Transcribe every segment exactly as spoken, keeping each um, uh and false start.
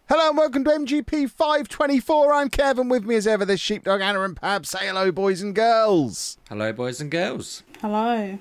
Hello and welcome to M G P five twenty-four. I'm Kevin. With me as ever, this sheepdog Anna and Pab. Say hello, boys and girls. Hello, boys and girls. Hello.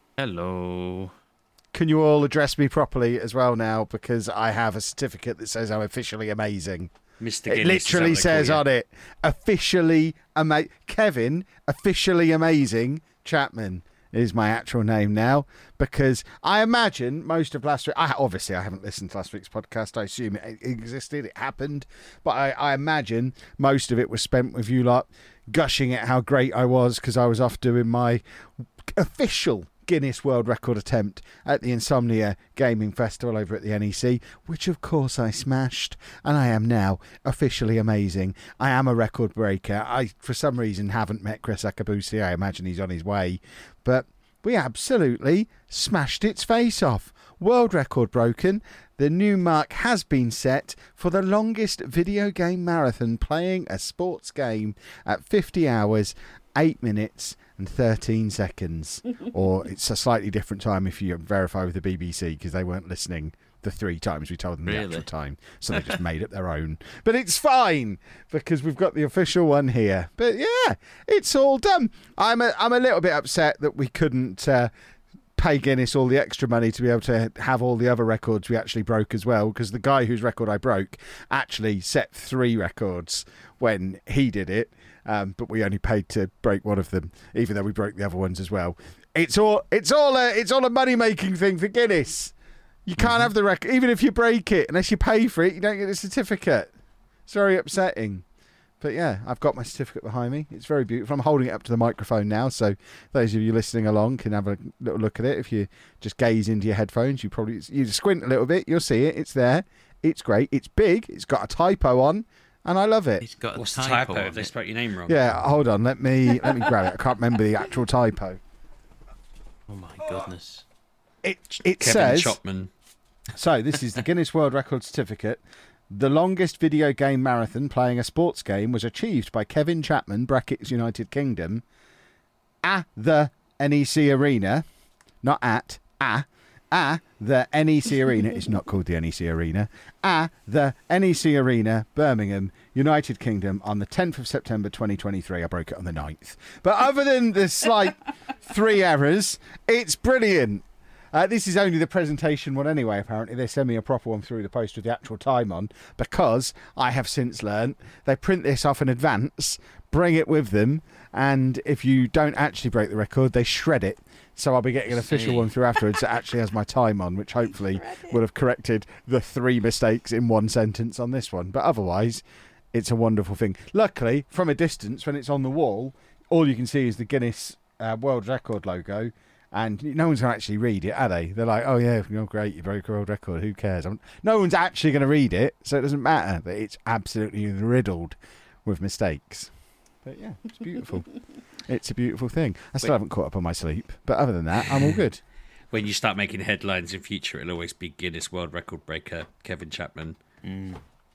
Hello. Can you all address me properly as well now? Because I have a certificate that says I'm officially amazing. Mister It Guinness, literally is that what they says call on it, officially amazing. Kevin, officially amazing Chapman is my actual name now, because I imagine most of last week, I, obviously I haven't listened to last week's podcast, I assume it existed, it happened, but I, I imagine most of it was spent with you lot gushing at how great I was because I was off doing my official Guinness World Record attempt at the Insomnia Gaming Festival over at the N E C, which of course I smashed, and I am now officially amazing. I am a record breaker. I, for some reason, haven't met Chris Akabusi. I imagine he's on his way, but we absolutely smashed its face off. World record broken. The new mark has been set for the longest video game marathon playing a sports game at fifty hours, eight minutes and thirteen seconds. Or it's a slightly different time if you verify with the B B C, because they weren't listening the three times we told them Really? the actual time. So they just made up their own. But it's fine, because we've got the official one here. But yeah, it's all done. I'm a, I'm a little bit upset that we couldn't uh, pay Guinness all the extra money to be able to have all the other records we actually broke as well, because the guy whose record I broke actually set three records when he did it. Um, but we only paid to break one of them, even though we broke the other ones as well. It's all it's all a it's all a money making thing for Guinness. You can't mm-hmm. have the record, even if you break it, unless you pay for it. You don't get a certificate. It's very upsetting. But yeah, I've got my certificate behind me. It's very beautiful. I'm holding it up to the microphone now, so those of you listening along can have a little look at it. If you just gaze into your headphones, you probably you squint a little bit, you'll see it. It's there. It's great. It's big. It's got a typo on. And I love it. It's got a What's typo, the typo on if they it. spelled your name wrong? Yeah, hold on. Let me let me grab it. I can't remember the actual typo. Oh my goodness. It it Kevin says Chopman. so. This is the Guinness World Record certificate. The longest video game marathon playing a sports game was achieved by Kevin Chapman (brackets United Kingdom) at the N E C Arena, not at ah. Ah, the N E C Arena. It's not called the N E C Arena. Ah, the N E C Arena, Birmingham, United Kingdom, on the tenth of September twenty twenty-three. I broke it on the ninth. But other than the slight three errors, it's brilliant. Uh, this is only the presentation one anyway, apparently. They send me a proper one through the post with the actual time on, because I have since learned they print this off in advance, bring it with them, and if you don't actually break the record, they shred it. So I'll be getting an official one through afterwards that actually has my time on, which hopefully will have corrected the three mistakes in one sentence on this one. But otherwise, it's a wonderful thing. Luckily, from a distance, when it's on the wall, all you can see is the Guinness uh, World Record logo, and no one's going to actually read it, are they? They're like, oh yeah, you're great, you broke a world record, who cares? I'm... No one's actually going to read it, so it doesn't matter. But it's absolutely riddled with mistakes. But yeah, it's beautiful. It's a beautiful thing. I still Wait. haven't caught up on my sleep, but other than that, I'm all good. When you start making headlines in future, it'll always be Guinness World Record breaker Kevin Chapman. Mm.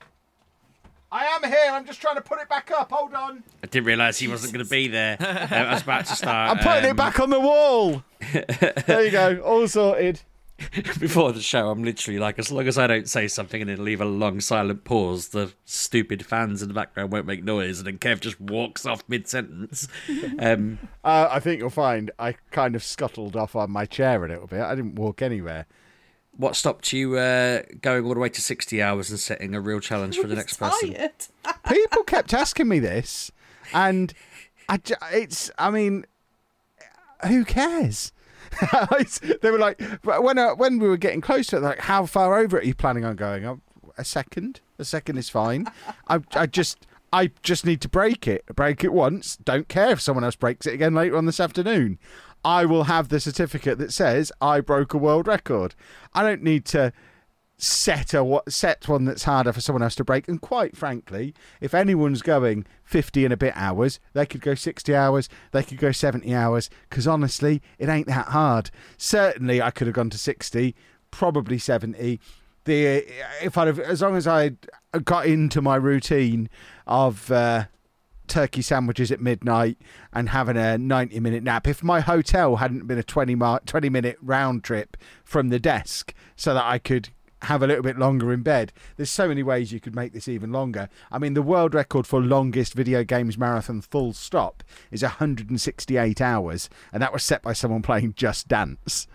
I am here. I'm just trying to put it back up. Hold on. I didn't realise he wasn't going to be there. uh, I was about to start. I'm putting um, it back on the wall. There you go. All sorted. Before the show, I'm literally like, as long as I don't say something and then leave a long silent pause, the stupid fans in the background won't make noise, and then Kev just walks off mid-sentence. Um, Uh, I think you'll find I kind of scuttled off on my chair a little bit. I didn't walk anywhere. what stopped you uh, going all the way to sixty hours and setting a real challenge for the next person? Tired. People kept asking me this, and I, ju- it's, I mean, who cares? They were like, when uh, when we were getting close to it, like, how far over are you planning on going? Oh, a second, a second is fine. I, I just, I just need to break it. Break it once. Don't care if someone else breaks it again later on this afternoon. I will have the certificate that says I broke a world record. I don't need to set a set one that's harder for someone else to break. And quite frankly, if anyone's going fifty and a bit hours, they could go sixty hours, they could go seventy hours, because honestly, it ain't that hard. Certainly, I could have gone to sixty, probably seventy. The if I'd have, as long as I got into my routine of uh, turkey sandwiches at midnight and having a ninety minute nap, if my hotel hadn't been a twenty minute round trip from the desk, so that I could have a little bit longer in bed. There's so many ways you could make this even longer. I mean, the world record for longest video games marathon full stop is one hundred sixty-eight hours, and that was set by someone playing Just Dance.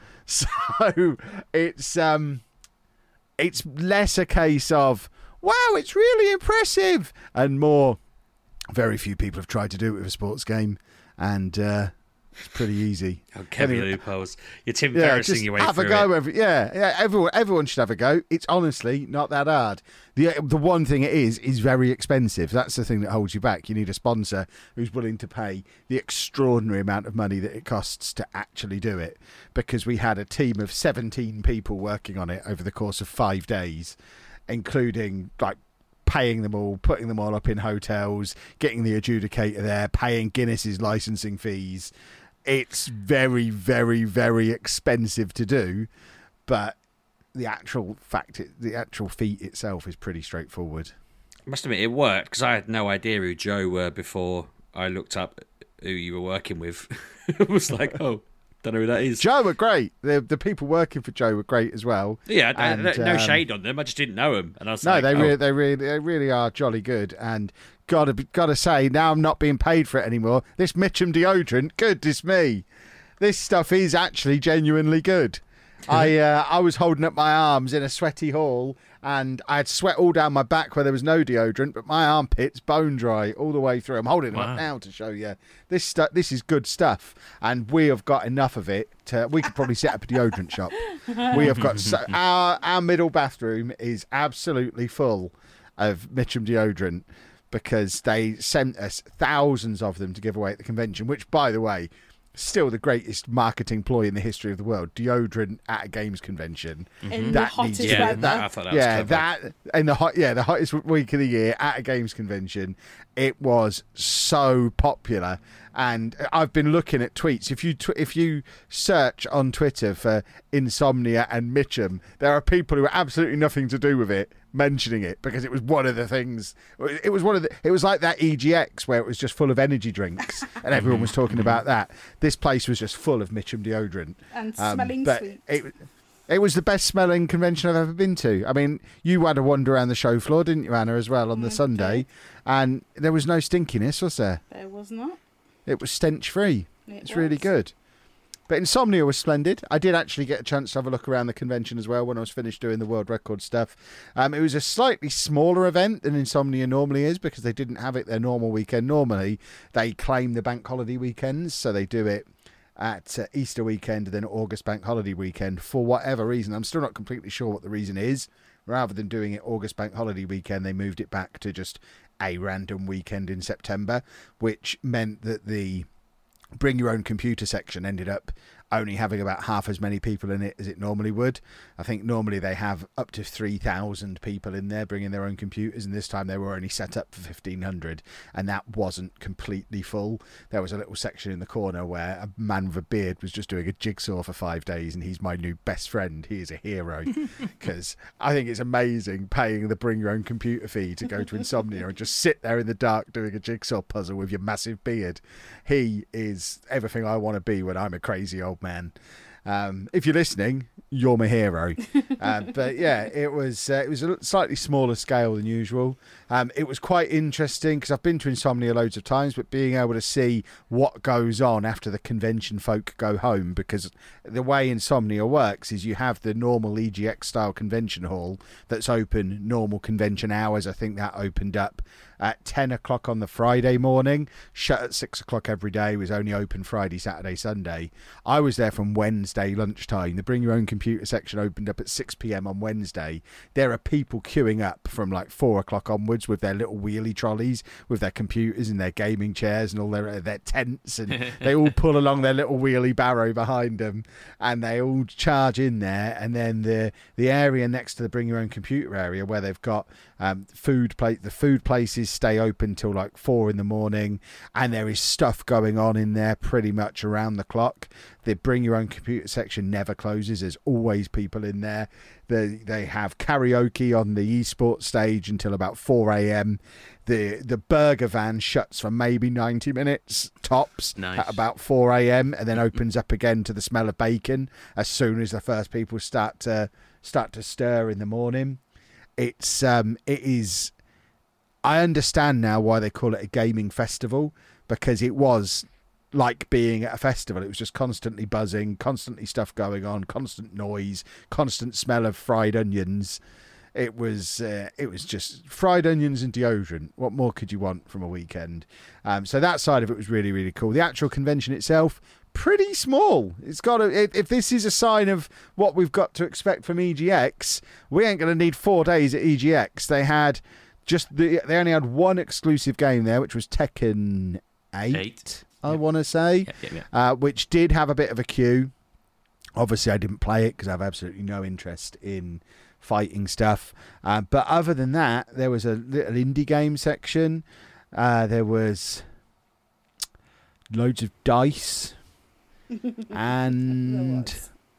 So it's um, it's less a case of, wow, it's really impressive, and more, very few people have tried to do it with a sports game, and uh, it's pretty easy. Oh, Kevin Anyway, loopholes. You're Tim yeah, Ferrissing just your way have through a go. it. Every, yeah, yeah. Everyone, everyone should have a go. It's honestly not that hard. The the one thing it is is very expensive. That's the thing that holds you back. You need a sponsor who's willing to pay the extraordinary amount of money that it costs to actually do it. Because we had a team of seventeen people working on it over the course of five days, including like paying them all, putting them all up in hotels, getting the adjudicator there, paying Guinness's licensing fees. It's very, very, very expensive to do, but the actual fact, the actual feat itself is pretty straightforward. I must admit, it worked because I had no idea who Joe were before I looked up who you were working with. It was like, oh, don't know who that is. Joe were great. The the people working for Joe were great as well. Yeah, I- I- And, no um, shade on them. I just didn't know them, and I was No, like, they oh. really, they really, they really are jolly good. And gotta, be- gotta say, now I'm not being paid for it anymore. This Mitchum deodorant, goodness me, this stuff is actually genuinely good. I, uh, I was holding up my arms in a sweaty hall, and I had sweat all down my back where there was no deodorant, but my armpits bone dry all the way through. I'm holding them Wow. up now to show you this stuff. This is good stuff, and we have got enough of it. To, we could probably set up a deodorant shop. We have got so, our our middle bathroom is absolutely full of Mitchum deodorant because they sent us thousands of them to give away at the convention. Which, by the way, still the greatest marketing ploy in the history of the world. Deodorant at a games convention. In the That hottest needs- Yeah, weather. that- I thought that was yeah, clever. that in the hot, yeah, the hottest week of the year at a games convention, it was so popular. And I've been looking at tweets. If you tw- if you search on Twitter for Insomnia and Mitchum, there are people who have absolutely nothing to do with it mentioning it because it was one of the things. It was one of the. It was like that E G X where it was just full of energy drinks and everyone was talking about that. This place was just full of Mitchum deodorant. And Um, smelling but sweet. It, it was the best smelling convention I've ever been to. I mean, you had a wander around the show floor, didn't you, Anna, as well on the I Sunday? did. And there was no stinkiness, was there? There was not. It was stench free. It It's really was. good. But Insomnia was splendid. I did actually get a chance to have a look around the convention as well when I was finished doing the world record stuff. Um, it was a slightly smaller event than Insomnia normally is because they didn't have it their normal weekend. Normally, they claim the bank holiday weekends, so they do it at uh, Easter weekend and then August bank holiday weekend for whatever reason. I'm still not completely sure what the reason is. Rather than doing it August bank holiday weekend, they moved it back to just a random weekend in September, which meant that the bring your own computer section ended up only having about half as many people in it as it normally would. I think normally they have up to three thousand people in there bringing their own computers, and this time they were only set up for fifteen hundred, and that wasn't completely full. There was a little section in the corner where a man with a beard was just doing a jigsaw for five days, and he's my new best friend. He is a hero because I think it's amazing paying the bring your own computer fee to go to Insomnia and just sit there in the dark doing a jigsaw puzzle with your massive beard. He is everything I want to be when I'm a crazy old man. Um, if you're listening, you're my hero. Uh, but yeah, it was uh, it was a slightly smaller scale than usual. Um, it was quite interesting because I've been to Insomnia loads of times, but being able to see what goes on after the convention folk go home, because the way Insomnia works is you have the normal E G X style convention hall that's open normal convention hours. I think that opened up at ten o'clock on the Friday morning, shut at six o'clock every day, was only open Friday, Saturday, Sunday. I was there from Wednesday lunchtime. The bring your own computer section opened up at six p.m. on Wednesday. There are people queuing up from like four o'clock onwards with their little wheelie trolleys, with their computers and their gaming chairs and all their their tents, and they all pull along their little wheelie barrow behind them, and they all charge in there. And then the the area next to the bring your own computer area where they've got um, food plate, the food places always stay open till like four in the morning, and there is stuff going on in there pretty much around the clock. The bring your own computer section never closes. There's always people in there. They they have karaoke on the esports stage until about four a.m. The the burger van shuts for maybe ninety minutes tops Nice. at about four a.m. and then opens up again to the smell of bacon as soon as the first people start to start to stir in the morning. It's um it is I understand now why they call it a gaming festival, because it was like being at a festival. It was just constantly buzzing, constantly stuff going on, constant noise, constant smell of fried onions. It was uh, it was just fried onions and deodorant. What more could you want from a weekend? Um, so that side of it was really, really cool. The actual convention itself, pretty small. It's got a, if, if this is a sign of what we've got to expect from E G X, we ain't going to need four days at E G X. They had just the, they only had one exclusive game there, which was Tekken eight, Eight. I Yep. want to say, Yep, yep, yep. uh, which did have a bit of a queue. Obviously, I didn't play it because I have absolutely no interest in fighting stuff. Uh, but other than that, there was a little indie game section. Uh, there was loads of dice and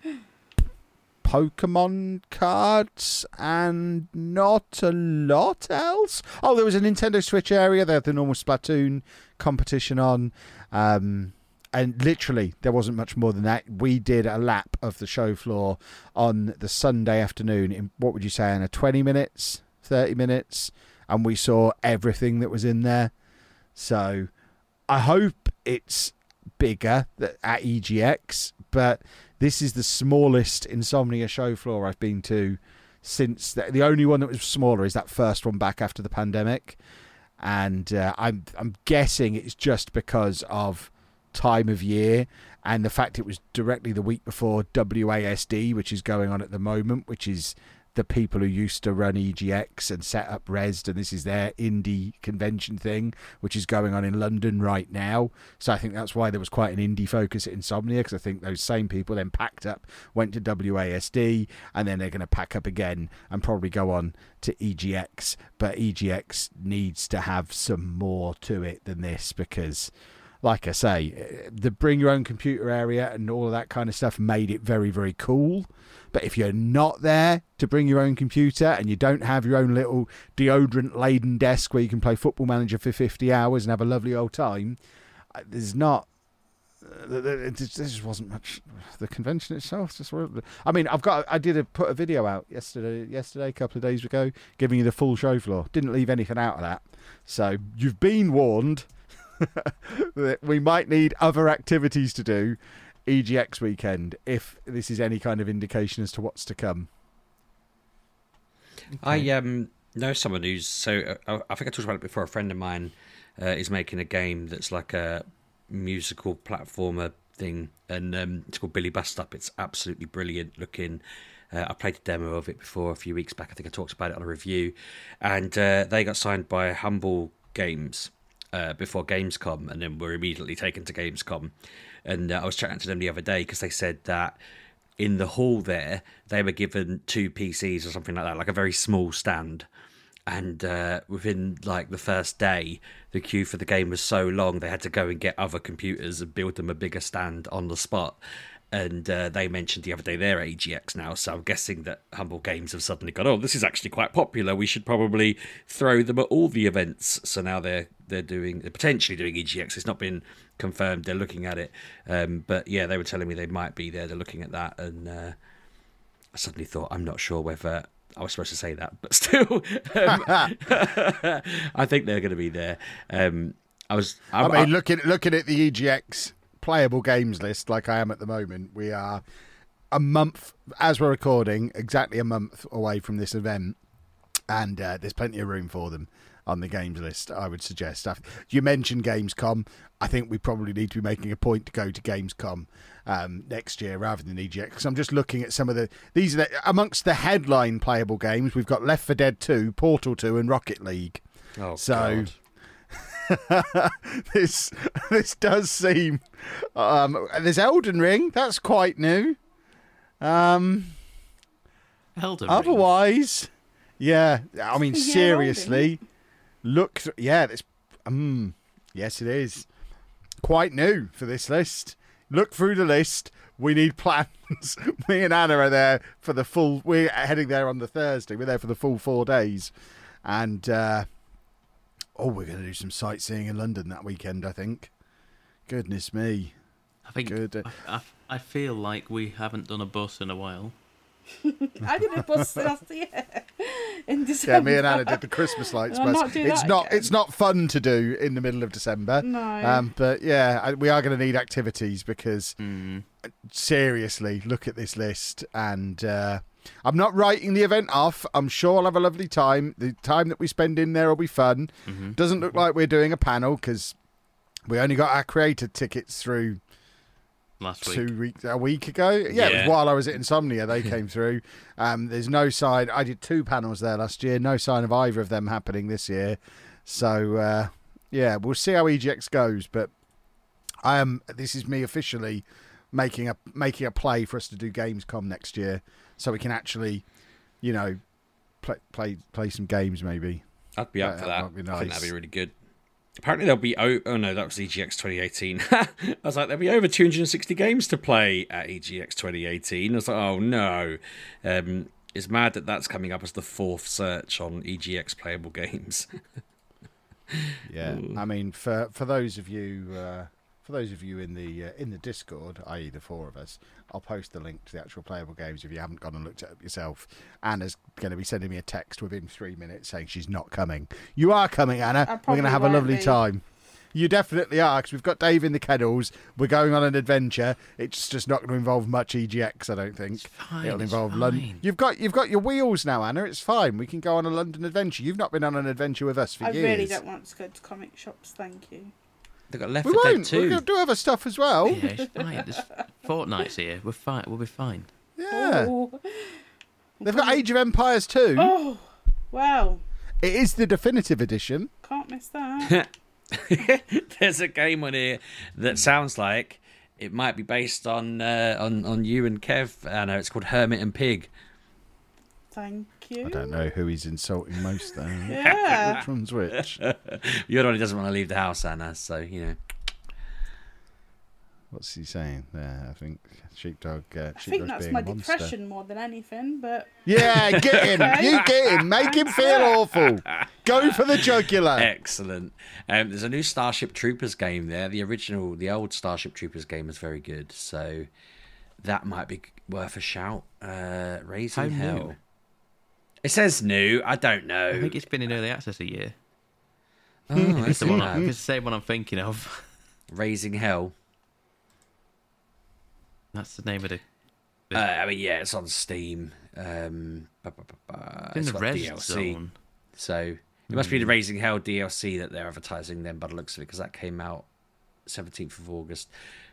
Pokemon cards and not a lot else. Oh, there was a Nintendo Switch area. They had the normal Splatoon competition on. Um, and literally, there wasn't much more than that. We did a lap of the show floor on the Sunday afternoon in, what would you say, in a twenty minutes, thirty minutes. And we saw everything that was in there. So I hope it's bigger at E G X, but this is the smallest Insomnia show floor I've been to since the, the only one that was smaller is that first one back after the pandemic, and uh, I'm I'm guessing it's just because of time of year and the fact it was directly the week before W A S D, which is going on at the moment, which is the people who used to run E G X and set up Rezzed, and this is their indie convention thing, which is going on in London right now. So I think that's why there was quite an indie focus at Insomnia, because I think those same people then packed up, went to W A S D, and then they're going to pack up again and probably go on to E G X. But E G X needs to have some more to it than this, because like I say, the bring your own computer area and all of that kind of stuff made it very, very cool. But if you're not there to bring your own computer and you don't have your own little deodorant-laden desk where you can play Football Manager for fifty hours and have a lovely old time, there's not... It just wasn't much. The convention itself just... I mean, I've got... I did a, put a video out yesterday, yesterday, a couple of days ago, giving you the full show floor. Didn't leave anything out of that. So you've been warned that we might need other activities to do E G X weekend, if this is any kind of indication as to what's to come. I um know someone who's so uh, I think I talked about it before. A friend of mine uh, is making a game that's like a musical platformer thing, and um, it's called Billy Bust Up. It's absolutely brilliant looking. Uh, I played a demo of it before a few weeks back. I think I talked about it on a review, and uh, they got signed by Humble Games uh, before Gamescom, and then were immediately taken to Gamescom. And uh, I was chatting to them the other day because they said that in the hall there, they were given two P Cs or something like that, like a very small stand. And uh, within like the first day, the queue for the game was so long, they had to go and get other computers and build them a bigger stand on the spot. And uh, they mentioned the other day they're A G X now, so I'm guessing that Humble Games have suddenly gone, oh, this is actually quite popular. We should probably throw them at all the events. So now they're they're doing they're potentially doing E G X. It's not been confirmed. They're looking at it, um, but yeah, they were telling me they might be there. They're looking at that, and uh, I suddenly thought, I'm not sure whether I was supposed to say that, but still, um, I think they're going to be there. Um, I was. I, I mean, I, looking looking at the E G X playable games list, like I am at the moment, we are a month, as we're recording, exactly a month away from this event, and uh, there's plenty of room for them on the games list, I would suggest. You mentioned Gamescom. I think we probably need to be making a point to go to Gamescom um, next year rather than E G X, because I'm just looking at some of the... These are the, amongst the headline playable games, we've got Left four Dead two, Portal two, and Rocket League. oh, So... God. this this does seem um there's Elden Ring, that's quite new. um Elden Ring. Otherwise, yeah, I mean, Yeah, seriously, look, th- yeah, this, um, yes, it is quite new for this list. Look through the list. We need plans. Me and Anna are there for the full. We're heading there on the Thursday. We're there for the full four days, and uh, oh, we're going to do some sightseeing in London that weekend. I think. Goodness me. I think Good. I, I, I feel like we haven't done a bus in a while. I did a bus last year in December. Yeah, me and Anna did the Christmas lights I'll bus. not do It's that not. again. It's not fun to do in the middle of December. No. Um, but yeah, I, we are going to need activities because Mm. seriously, look at this list, and uh, I'm not writing the event off. I'm sure I'll have a lovely time. The time that we spend in there will be fun. Mm-hmm. Doesn't look like we're doing a panel because we only got our creator tickets through Last week. two weeks, a week ago. Yeah, it Yeah. was while I was at Insomnia. They came through. Um, there's no sign. I did two panels there last year. No sign of either of them happening this year. So uh, yeah, we'll see how E G X goes. But I am. This is me officially making a making a play for us to do Gamescom next year, so we can actually, you know, play play play some games maybe. I'd be up That- for that that. might be I think nice. that'd be really good. Apparently there'll be oh, oh no, that was E G X twenty eighteen. I was like, there'll be over two hundred sixty games to play at E G X twenty eighteen. I was like, oh no. Um, it's mad that that's coming up as the fourth search on E G X playable games. Yeah, I mean, for for those of you uh, for those of you in the uh, in the Discord, that is, the four of us, I'll post the link to the actual playable games if you haven't gone and looked it up yourself. Anna's going to be sending me a text within three minutes saying she's not coming. You are coming, Anna. I We're going probably to have a won't lovely be. time. You definitely are, because we've got Dave in the kennels. We're going on an adventure. It's just not going to involve much E G X, I don't think. It's fine, It'll it's involve fine. London. You've got you've got your wheels now, Anna. It's fine. We can go on a London adventure. You've not been on an adventure with us for I years. really don't want to go to comic shops, thank you. They've got Left We four Dead won't. We're two. going to do other stuff as well. Yeah, it's fine. There's fortnights here. We're fine. We'll be fine. Yeah. Oh, They've got Age of Empires two. oh wow. It is the definitive edition. Can't miss that. There's a game on here that sounds like it might be based on uh, on on you and Kev. I know it's called Hermit and Pig. Thank you. I don't know who he's insulting most there. Yeah. Which one's which? You're the one who doesn't want to leave the house, Anna. So you know. What's he saying there? I think Sheepdog. Uh, I Sheepdog's think that's being my a monster. depression more than anything, but Yeah, get him. You get him. Make him feel awful. Go for the jugular. Excellent. Um, there's a new Starship Troopers game there. The original, the old Starship Troopers game is very good, so that might be worth a shout. Uh, Raising How Hell. new? It says new. I don't know. I think it's been in early access a year. Oh, It's it's the one. I- It's the same one I'm thinking of. Raising Hell. That's the name of the. Uh, I mean, yeah, it's on Steam. Um, ba, ba, ba, ba. It's in It's the got res D L C. zone. So it must be the Raising Hell D L C that they're advertising then by the looks of it, because that came out seventeenth of August.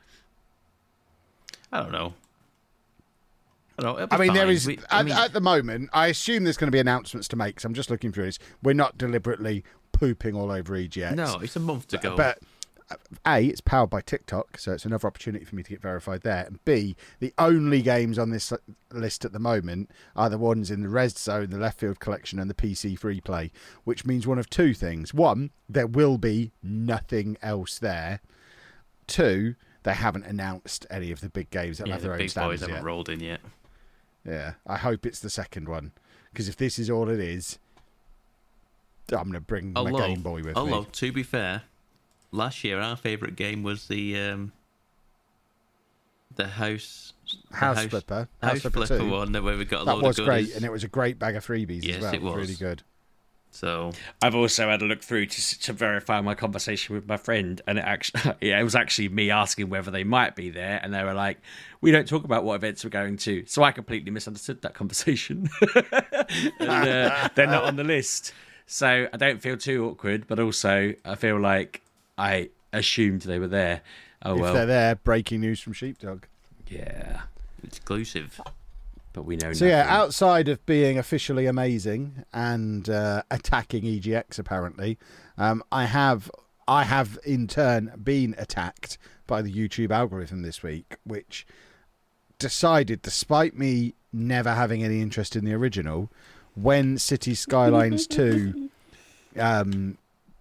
I don't know. I don't know. it'll be I mean, there fine. is We- at, I mean, at the moment. I assume there's going to be announcements to make. So I'm just looking through this. We're not deliberately pooping all over E G X. no, it's a month to go. But uh, A, it's powered by TikTok, so it's another opportunity for me to get verified there. And B, the only games on this list at the moment are the ones in the Res Zone, the Left Field Collection, and the P C Free Play, which means one of two things. One, there will be nothing else there. Two, they haven't announced any of the big games that yeah, have the their own big boys standards haven't yet. rolled in yet. Yeah, I hope it's the second one, because if this is all it is, I'm going to bring my Although, Game Boy with although me. to be fair, last year our favourite game was the um, the house the House Flipper, house House Flipper flipper two. one where we got a That load was of great, goodies. and it was a great bag of freebies Yes, as well. it was. Really good. So I've also had a look through to to verify my conversation with my friend, and it actually, yeah, it was actually me asking whether they might be there, and they were like, "We don't talk about what events we're going to," so I completely misunderstood that conversation. and, uh, they're not on the list, so I don't feel too awkward, but also I feel like I assumed they were there. Oh If well, they're there, breaking news from Sheepdog. yeah, exclusive. but we know. So yeah, nothing. outside of being officially amazing and uh, attacking E G X, apparently, um, I have I have in turn been attacked by the YouTube algorithm this week, which decided, despite me never having any interest in the original, when Cities Skylines two um,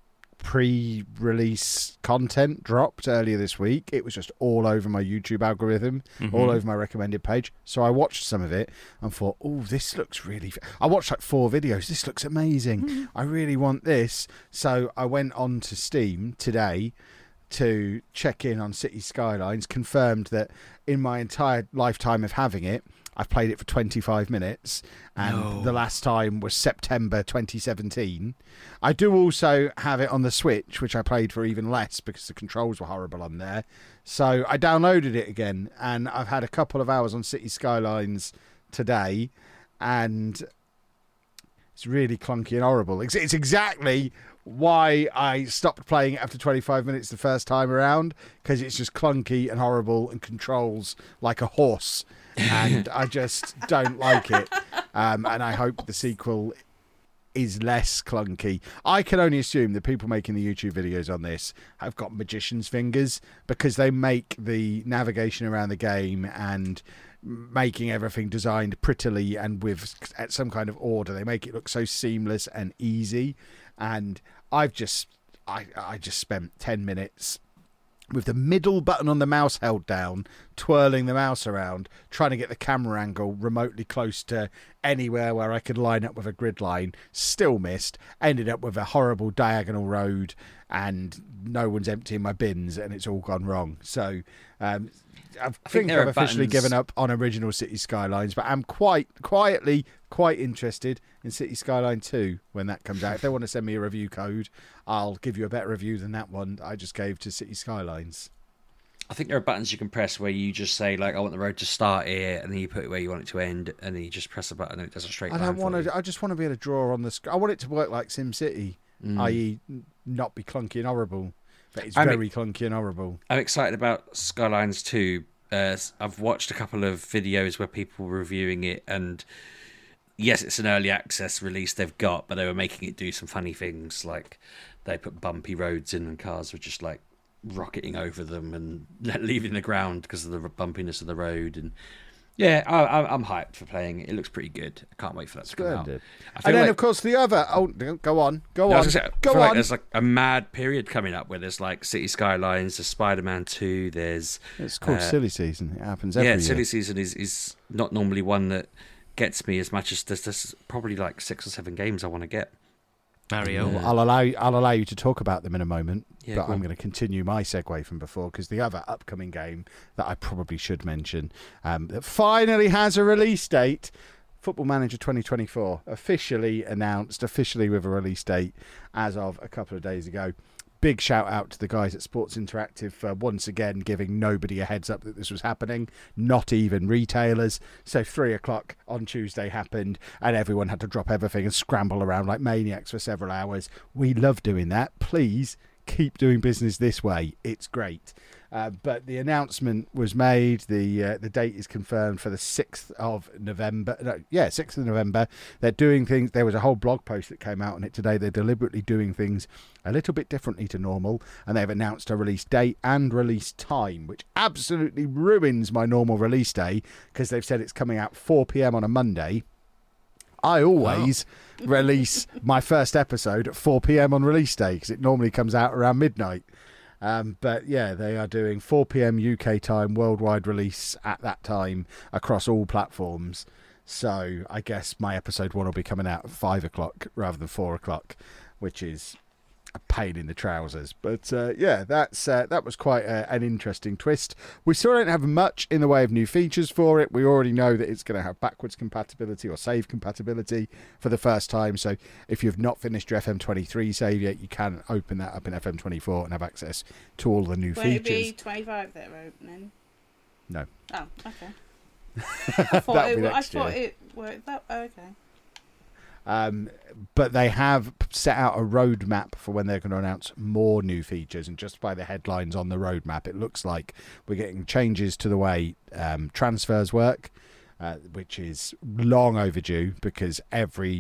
pre-release content dropped earlier this week. It was just all over my YouTube algorithm, Mhm. all over my recommended page. So I watched some of it and thought, oh, this looks really... F-. I watched like four videos. This looks amazing. I really want this. So I went on to Steam today to check in on City Skylines, confirmed that in my entire lifetime of having it, I've played it for twenty-five minutes, and No. the last time was September twenty seventeen. I do also have it on the Switch, which I played for even less because the controls were horrible on there. So I downloaded it again, and I've had a couple of hours on City Skylines today, and it's really clunky and horrible. It's, it's exactly why I stopped playing it after twenty-five minutes the first time around, because it's just clunky and horrible and controls like a horse. And I just don't like it. Um, and I hope the sequel is less clunky. I can only assume that people making the YouTube videos on this have got magician's fingers, because they make the navigation around the game and making everything designed prettily and with some kind of order. They make it look so seamless and easy. And I've just, I, I just spent ten minutes with the middle button on the mouse held down, twirling the mouse around, trying to get the camera angle remotely close to anywhere where I could line up with a grid line. Still missed. Ended up with a horrible diagonal road, and no one's emptying my bins, and it's all gone wrong. So um, I think, I think there I've are officially buttons- given up on original City Skylines, but I'm quite quietly quite interested in City Skyline two when that comes out. If they want to send me a review code, I'll give you a better review than that one I just gave to City Skylines. I think there are buttons you can press where you just say, like, I want the road to start here, and then you put it where you want it to end, and then you just press a button and it does a straight I line don't for want you. to. I just want to be able to draw on the screen. I want it to work like SimCity, Mm. that is, not be clunky and horrible. But it's I mean- very clunky and horrible. I'm excited about Skylines two. Uh, I've watched a couple of videos where people were reviewing it, and yes, it's an early access release they've got, but they were making it do some funny things, like they put bumpy roads in and cars were just like rocketing over them and leaving the ground because of the bumpiness of the road. And yeah, I, I- I'm hyped for playing it. It looks pretty good. I can't wait for that to come out. Splendid. I feel And then, like- of course, the other. Oh, go on, go No, I on, was gonna say, I go feel on. like there's like a mad period coming up where there's like City Skylines, there's Spider-Man two, there's It's called uh, silly season. It happens every yeah, year. silly season is, is not normally one that gets me as much as there's, there's probably like six or seven games I want to get. Mario. Yeah. I'll allow you, I'll allow you to talk about them in a moment, Yeah, but go I'm on. going to continue my segue from before, because the other upcoming game that I probably should mention um, that finally has a release date, Football Manager twenty twenty-four, officially announced, officially with a release date as of a couple of days ago. Big shout out to the guys at Sports Interactive for once again giving nobody a heads up that this was happening, not even retailers. So three o'clock on Tuesday happened, and everyone had to drop everything and scramble around like maniacs for several hours. We love doing that. Please keep doing business this way. It's great. Uh, but the announcement was made. The uh, the date is confirmed for the sixth of November. No, yeah, sixth of November. They're doing things. There was a whole blog post that came out on it today. They're deliberately doing things a little bit differently to normal, and they've announced a release date and release time, which absolutely ruins my normal release day, because they've said it's coming out four p.m. on a Monday. I always release my first episode at four p.m. on release day, because it normally comes out around midnight. Um, but yeah, they are doing four p.m. U K time, worldwide release at that time across all platforms. So I guess my episode one will be coming out at five o'clock rather than four o'clock, which is a pain in the trousers. But uh, yeah, that's uh, that was quite a, an interesting twist. We still don't have much in the way of new features for it. We already know that it's going to have backwards compatibility or save compatibility for the first time. So if you've not finished your F M twenty-three save yet, you can open that up in F M twenty-four and have access to all the new Won't it features. be twenty-five that are opening? No. Oh, okay. I thought, That'll it, be wo- I next thought year. it worked that. Oh, okay. Um, but they have set out a roadmap for when they're going to announce more new features, and just by the headlines on the roadmap, it looks like we're getting changes to the way um, transfers work, uh, which is long overdue, because every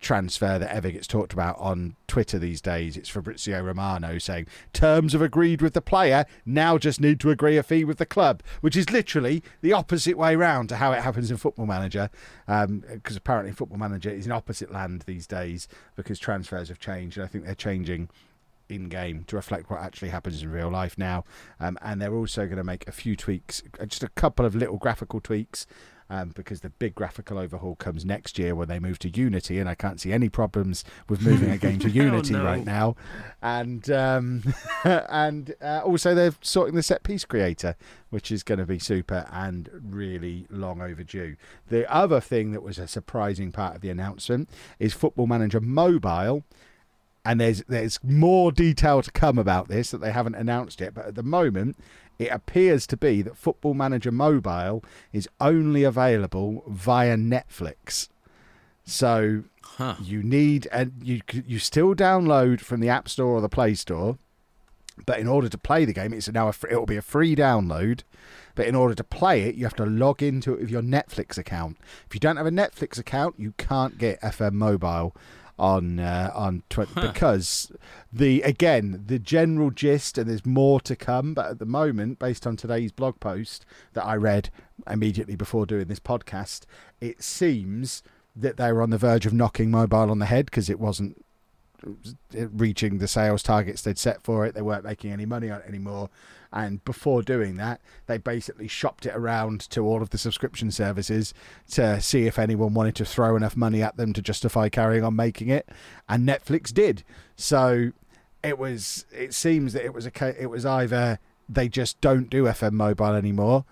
transfer that ever gets talked about on Twitter these days. It's Fabrizio Romano saying terms have agreed with the player, now just need to agree a fee with the club, which is literally the opposite way round to how it happens in Football Manager, because um, apparently Football Manager is in opposite land these days because transfers have changed, and I think they're changing in game to reflect what actually happens in real life now. Um, and they're also going to make a few tweaks, just a couple of little graphical tweaks, um, because the big graphical overhaul comes next year when they move to Unity, and I can't see any problems with moving a game to Unity oh, no. right now. And um, and uh, also they're sorting the set piece creator, which is going to be super and really long overdue. The other thing that was a surprising part of the announcement is Football Manager Mobile. And there's there's more detail to come about this that they haven't announced yet. But at the moment, it appears to be that Football Manager Mobile is only available via Netflix. So huh. you need, and you you still download from the App Store or the Play Store. But in order to play the game, it's now a, it will be a free download. But in order to play it, you have to log into it with your Netflix account. If you don't have a Netflix account, you can't get F M Mobile on uh, on Twitter, huh. because the again the general gist, and there's more to come, but at the moment, based on today's blog post that I read immediately before doing this podcast, it seems that they were on the verge of knocking mobile on the head because it wasn't reaching the sales targets they'd set for it. They weren't making any money on it anymore, and before doing that, they basically shopped it around to all of the subscription services to see if anyone wanted to throw enough money at them to justify carrying on making it, and Netflix did. So it was it seems that it was a it was either they just don't do F M Mobile anymore,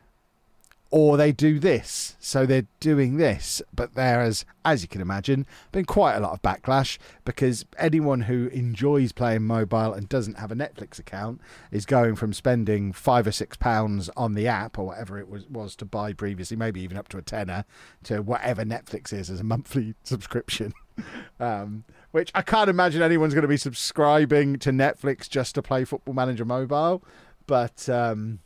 or they do this. So they're doing this, but there has, as you can imagine, been quite a lot of backlash, because anyone who enjoys playing mobile and doesn't have a Netflix account is going from spending five or six pounds on the app or whatever it was was to buy previously, maybe even up to a tenner, to whatever Netflix is as a monthly subscription. Um, which I can't imagine anyone's going to be subscribing to Netflix just to play Football Manager Mobile, but um,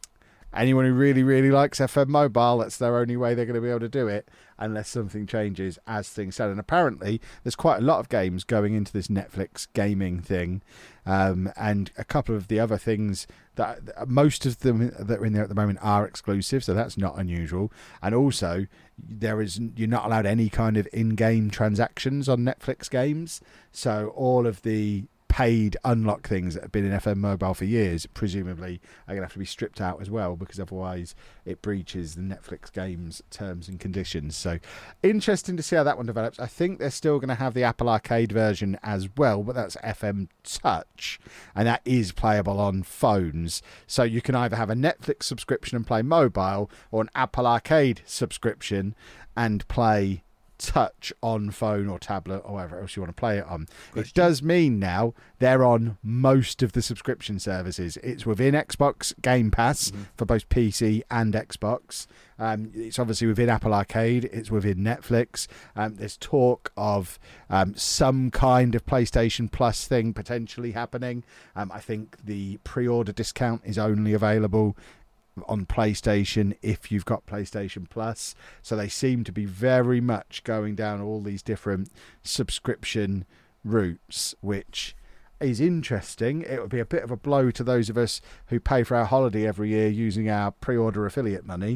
anyone who really, really likes F M Mobile, that's their only way they're going to be able to do it, unless something changes as things stand. And apparently, there's quite a lot of games going into this Netflix gaming thing, um, and a couple of the other things that most of them that are in there at the moment are exclusive, so that's not unusual. And also, there is you're not allowed any kind of in-game transactions on Netflix games, so all of the paid unlock things that have been in F M Mobile for years presumably are going to have to be stripped out as well, because otherwise it breaches the Netflix games terms and conditions. So interesting to see how that one develops. I think they're still going to have the Apple Arcade version as well, but that's F M Touch, and that is playable on phones. So you can either have a Netflix subscription and play mobile, or an Apple Arcade subscription and play Touch on phone or tablet or whatever else you want to play it on. Question. It does mean now they're on most of the subscription services. It's within Xbox Game Pass mm-hmm. for both P C and Xbox. Um, it's obviously within Apple Arcade. It's within Netflix. Um, there's talk of um, some kind of PlayStation Plus thing potentially happening. Um, I think the pre-order discount is only available on PlayStation if you've got PlayStation Plus. So they seem to be very much going down all these different subscription routes, which is interesting. It would be a bit of a blow to those of us who pay for our holiday every year using our pre-order affiliate money.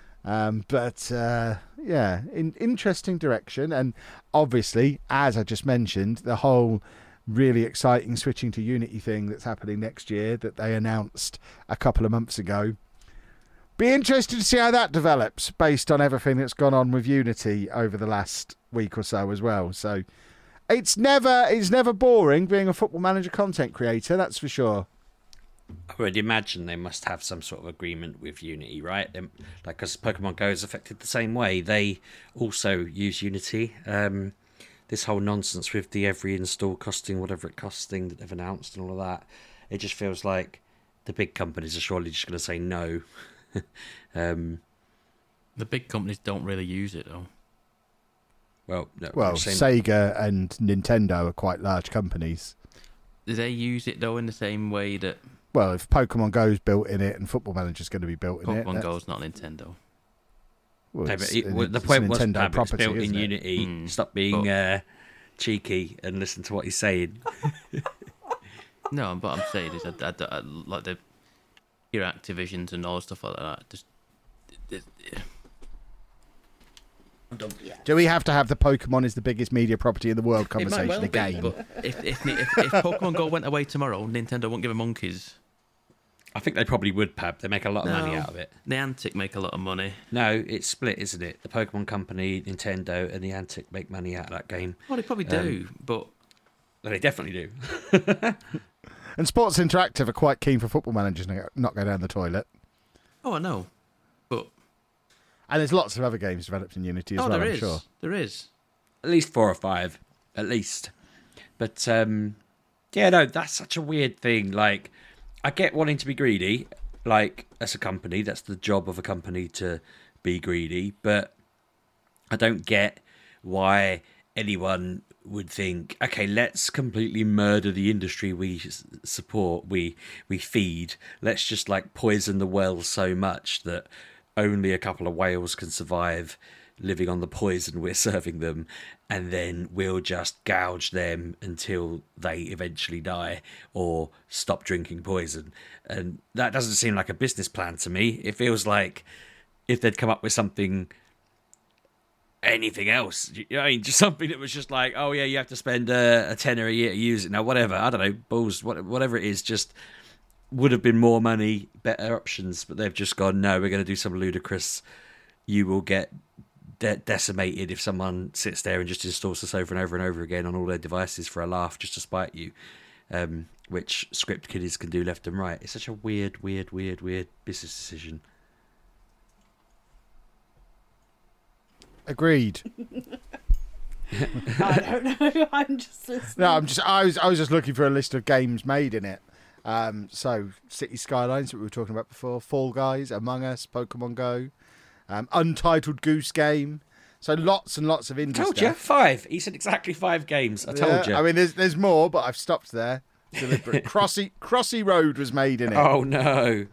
Um, but uh, yeah, in interesting direction. And obviously, as I just mentioned, the whole really exciting switching to Unity thing that's happening next year that they announced a couple of months ago. Be interested to see how that develops based on everything that's gone on with Unity over the last week or so as well. So it's never it's never boring being a Football Manager content creator, that's for sure. I would imagine they must have some sort of agreement with Unity, right? They, like, because Pokemon Go is affected the same way. They also use Unity. Um, this whole nonsense with the every install costing whatever it costs thing that they've announced and all of that, it just feels like the big companies are surely just going to say no. um, the big companies don't really use it, though. Well, no, well, Sega and Nintendo are quite large companies. Do they use it, though, in the same way that... Well, if Pokemon Go's built in it and Football Manager's going to be built in Pokemon it... Pokemon Go's not Nintendo. Well, No, it's- but it, well, the it's point was, Nintendo Pab, it's property, built in isn't it? Unity. Hmm. Stop being But- uh, cheeky and listen to what he's saying. No, but I'm saying is I, I, I, like the your Activisions and all stuff like that. Just it, it, Do we have to have the Pokemon is the biggest media property in the world it might conversation well be, again? but if if, if if Pokemon Go went away tomorrow, Nintendo won't give a monkeys. I think they probably would, Pab. They make a lot of money No. out of it. Niantic make a lot of money. No, it's split, isn't it? The Pokemon Company, Nintendo, and Niantic make money out of that game. Well, they probably do, but Well, they definitely do. And Sports Interactive are quite keen for Football Managers to not go down the toilet. oh, I know, but And there's lots of other games developed in Unity as oh, well, there I'm is, sure. there is. At least four or five, at least. But um, yeah, no, that's such a weird thing. Like, I get wanting to be greedy. Like, as a company, that's the job of a company to be greedy. But I don't get why anyone would think, okay, let's completely murder the industry we s- support, we we feed. Let's just like poison the well so much that only a couple of whales can survive living on the poison we're serving them, and then we'll just gouge them until they eventually die or stop drinking poison. And that doesn't seem like a business plan to me. It feels like if they'd come up with something, anything else, you know, what I mean, just something that was just like, oh yeah, you have to spend uh, a tenner a year to use it. Now, whatever, I don't know, balls, what, whatever it is, just would have been more money, better options. But they've just gone, no, we're going to do some ludicrous. You will get de- decimated if someone sits there and just installs this over and over and over again on all their devices for a laugh, just to spite you. Um, which script kiddies can do left and right. It's such a weird, weird, weird, weird business decision. Agreed. I don't know. I'm just listening. No, I'm just. I was. I was just looking for a list of games made in it. Um, so City Skylines that we were talking about before, Fall Guys, Among Us, Pokemon Go, um, Untitled Goose Game. So lots and lots of indie Told stuff. you five. He said exactly five games. I told Yeah, you. I mean, there's there's more, but I've stopped there. Deliberate. Crossy Crossy Road was made in it. Oh no.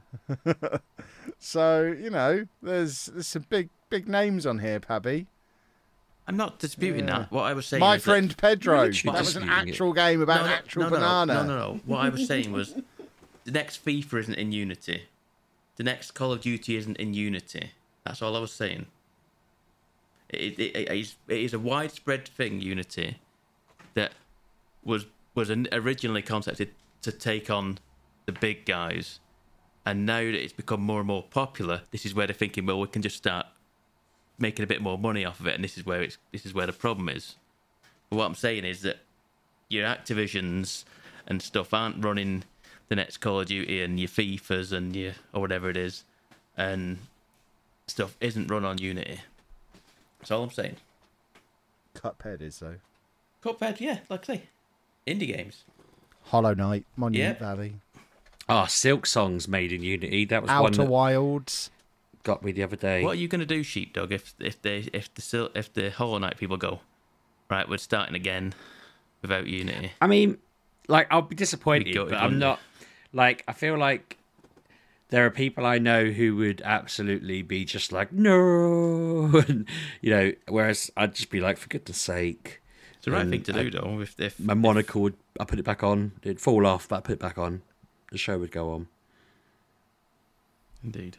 So you know, there's there's some big big names on here, Pabby. I'm not disputing Yeah. that. What I was saying My is friend that, Pedro. literally That was an disputing it. actual game about no, an no, actual no, no, banana. No, no, no. What I was saying was the next FIFA isn't in Unity. The next Call of Duty isn't in Unity. That's all I was saying. It, it, it, is, it is a widespread thing, Unity, that was was an- originally concepted to take on the big guys, and now that it's become more and more popular, this is where they're thinking, well, we can just start making a bit more money off of it, and this is where it's this is where the problem is. But what I'm saying is that your Activisions and stuff aren't running the next Call of Duty and your FIFAs and your or whatever it is, and stuff isn't run on Unity. That's all I'm saying. Cuphead is though. Cuphead, yeah, like I say, indie games. Hollow Knight, Monument Yep. Valley, Oh, Silk Songs made in Unity. That was one Outer that Wilds. got me the other day. What are you going to do, Sheepdog, if if they if the Sil- if the Hollow Knight people go, right, we're starting again without Unity? I mean, like, I'll be disappointed, You got it, but I'm wouldn't you? not. Like, I feel like there are people I know who would absolutely be just like, no, and, you know, whereas I'd just be like, for goodness sake. It's the right And thing to I- do, though. If if My monocle would, I put it back on. It'd fall off, but I put it back on. The show would go on. indeed.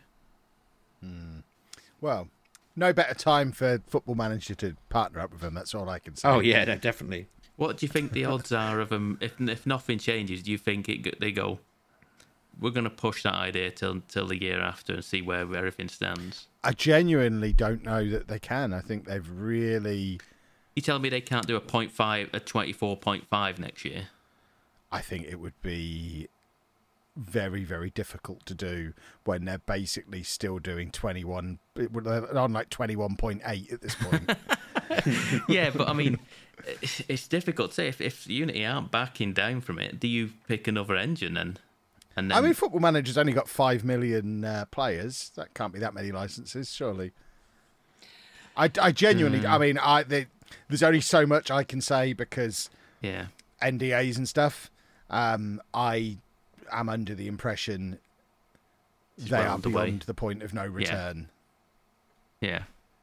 Well, no better time for Football Manager to partner up with them. That's all I can say. Oh, yeah, no, definitely. What do you think the odds are of them? If if nothing changes, do you think it go- they go? We're going to push that idea till till the year after and see where everything stands. I genuinely don't know that they can. I think they've really. You telling me they can't do a point five, a twenty-four point five next year? I think it would be very, very difficult to do when they're basically still doing twenty-one. They're on like twenty-one point eight at this point. Yeah, but I mean, it's, it's difficult to say. If, if Unity aren't backing down from it, do you pick another engine then? And then I mean, Football Manager's only got five million uh, players. That can't be that many licenses, surely. I, I genuinely, I mean, I they, there's only so much I can say because yeah, N D As and stuff. Um, I am under the impression It's they well are underway. beyond the point of no return. yeah.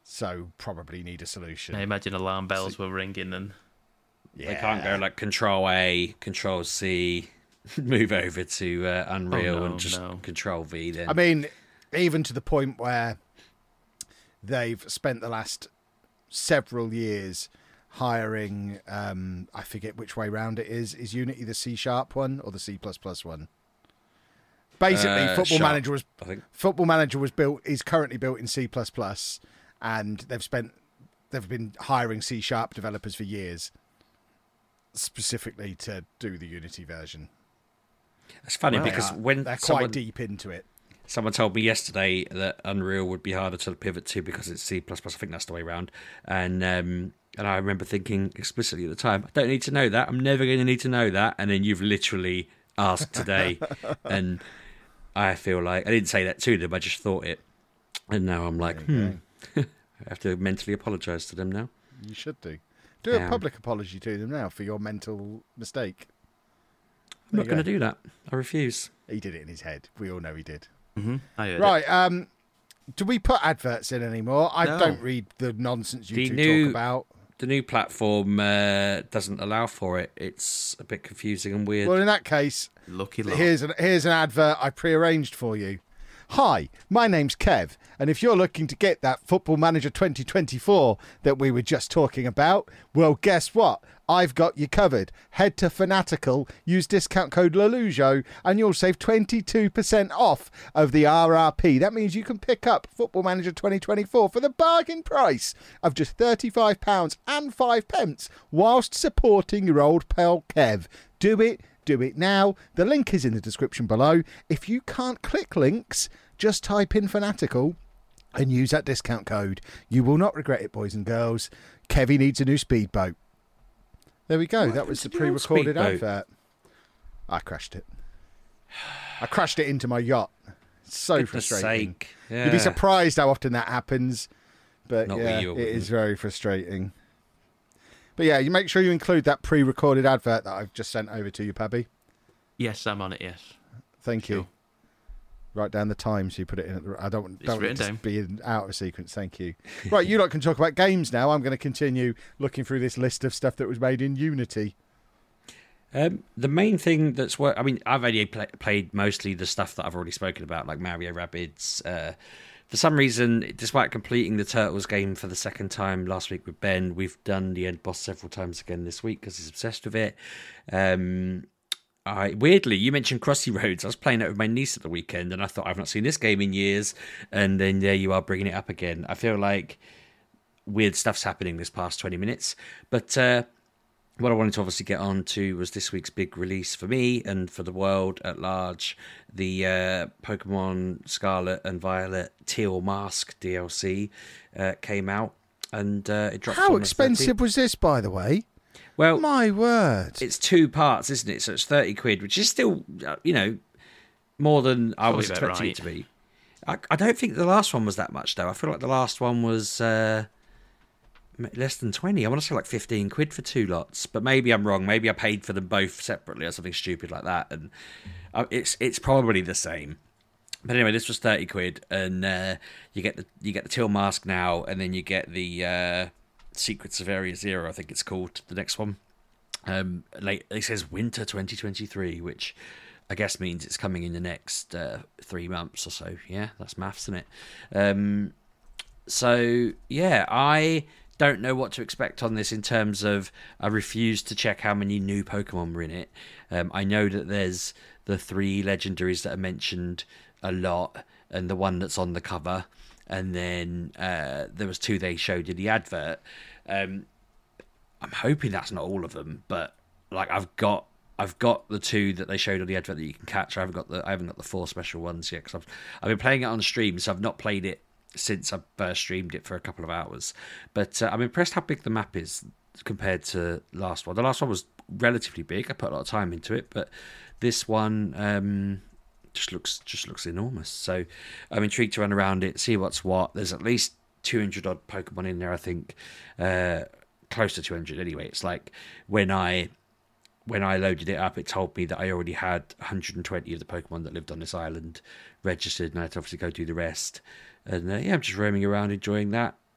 So probably need a solution. I imagine alarm bells were ringing and Yeah. They can't go like Control A, Control C, move over to uh, Unreal Oh, no, and just no. Control V. Then I mean, even to the point where they've spent the last several years hiring, um, I forget which way round it is. Is Unity the C Sharp one or the C plus plus one? Basically, Uh, Football Sharp, Manager was I think. Football Manager was built is currently built in C plus plus, and they've spent they've been hiring C Sharp developers for years, specifically to do the Unity version. It's funny They because are- when they're someone, quite deep into it. someone told me yesterday that Unreal would be harder to pivot to because it's C plus plus. I think that's the way around. And um, and I remember thinking explicitly at the time, I don't need to know that. I'm never going to need to know that. And then you've literally asked today, and I feel like I didn't say that to them. I just thought it, and now I'm like, hmm. I have to mentally apologise to them now. You should do. Do Yeah. a public apology to them now for your mental mistake. I'm not There you going to do that. I refuse. He did it in his head. We all know he did. mm-hmm. I heard it. Right. Um, do we put adverts in anymore? I No. don't read the nonsense you The two new- talk about. The new platform uh, doesn't allow for it. It's a bit confusing and weird. Well, in that case, Lucky lot. here's an here's an advert I prearranged for you. Hi, my name's Kev, and if you're looking to get that Football Manager twenty twenty-four that we were just talking about, well, guess what? I've got you covered. Head to Fanatical, use discount code LaLujo, and you'll save twenty-two percent off of the R R P. That means you can pick up Football Manager twenty twenty-four for the bargain price of just thirty-five pounds and five pence, whilst supporting your old pal Kev. Do it. Do it now. The link is in the description below. If you can't click links, just type in Fanatical and use that discount code. You will not regret it, boys and girls. Kevy needs a new speedboat. There we go. What That was the happened to the pre-recorded old speedboat? advert. I crashed it. I crashed it into my yacht. It's so Goodness frustrating. sake. Yeah. You'd be surprised how often that happens. But Not with yeah, you, I it is wouldn't. very frustrating. But yeah, you make sure you include that pre-recorded advert that I've just sent over to you, Pabby. Yes, I'm on it. Yes. Thank you. Sure. Write down the time so you put it in. At the, I don't want It's don't want written it to down. be in, out of sequence. Thank you. Right, you lot can talk about games now. I'm going to continue looking through this list of stuff that was made in Unity. Um, the main thing that's what I mean, I've only play, played mostly the stuff that I've already spoken about, like Mario Rabbids. Uh, for some reason, despite completing the Turtles game for the second time last week with Ben, we've done the end boss several times again this week because he's obsessed with it. Um, I weirdly, you mentioned Crossy Roads. I was playing it with my niece at the weekend, and I thought I've not seen this game in years. And then there you are bringing it up again. I feel like weird stuff's happening this past twenty minutes, but. Uh, What I wanted to obviously get on to was this week's big release for me and for the world at large. The uh, Pokemon Scarlet and Violet Teal Mask D L C uh, came out, and uh, it dropped. How on the expensive thirteenth. was this, by the way? Well, My word. it's two parts, isn't it? So it's thirty quid, which is still, uh, you know, more than I Probably was about expecting right. it to be. I, I don't think the last one was that much, though. I feel like the last one was uh, m- less than twenty. I want to say like fifteen quid for two lots, but maybe I'm wrong. Maybe I paid for them both separately or something stupid like that, and uh, it's it's probably the same. But anyway, this was thirty quid, and uh, you get the you get the Teal Mask now, and then you get the uh, Secrets of Area Zero, I think it's called, the next one. Um, late, it says winter twenty twenty-three, which I guess means it's coming in the next uh, three months or so. Yeah, that's maths, isn't it? Um, so yeah, I don't know what to expect on this in terms of I refuse to check how many new Pokemon were in it. Um, I know that there's the three legendaries that are mentioned a lot, and the one that's on the cover, and then uh, there was two they showed in the advert. Um, I'm hoping that's not all of them, but like I've got I've got the two that they showed on the advert that you can catch. I haven't got the I haven't got the four special ones yet because I've I've been playing it on stream, so I've not played it since I first streamed it for a couple of hours. But uh, I'm impressed how big the map is compared to last one. The last one was relatively big. I put a lot of time into it, but this one um, just looks just looks enormous. So I'm intrigued to run around it, see what's what. There's at least two hundred odd Pokemon in there, I think. Uh, close to two hundred anyway. It's like when I when I loaded it up, it told me that I already had one hundred twenty of the Pokemon that lived on this island registered, and I had to obviously go do the rest. And uh, yeah, I'm just roaming around enjoying that.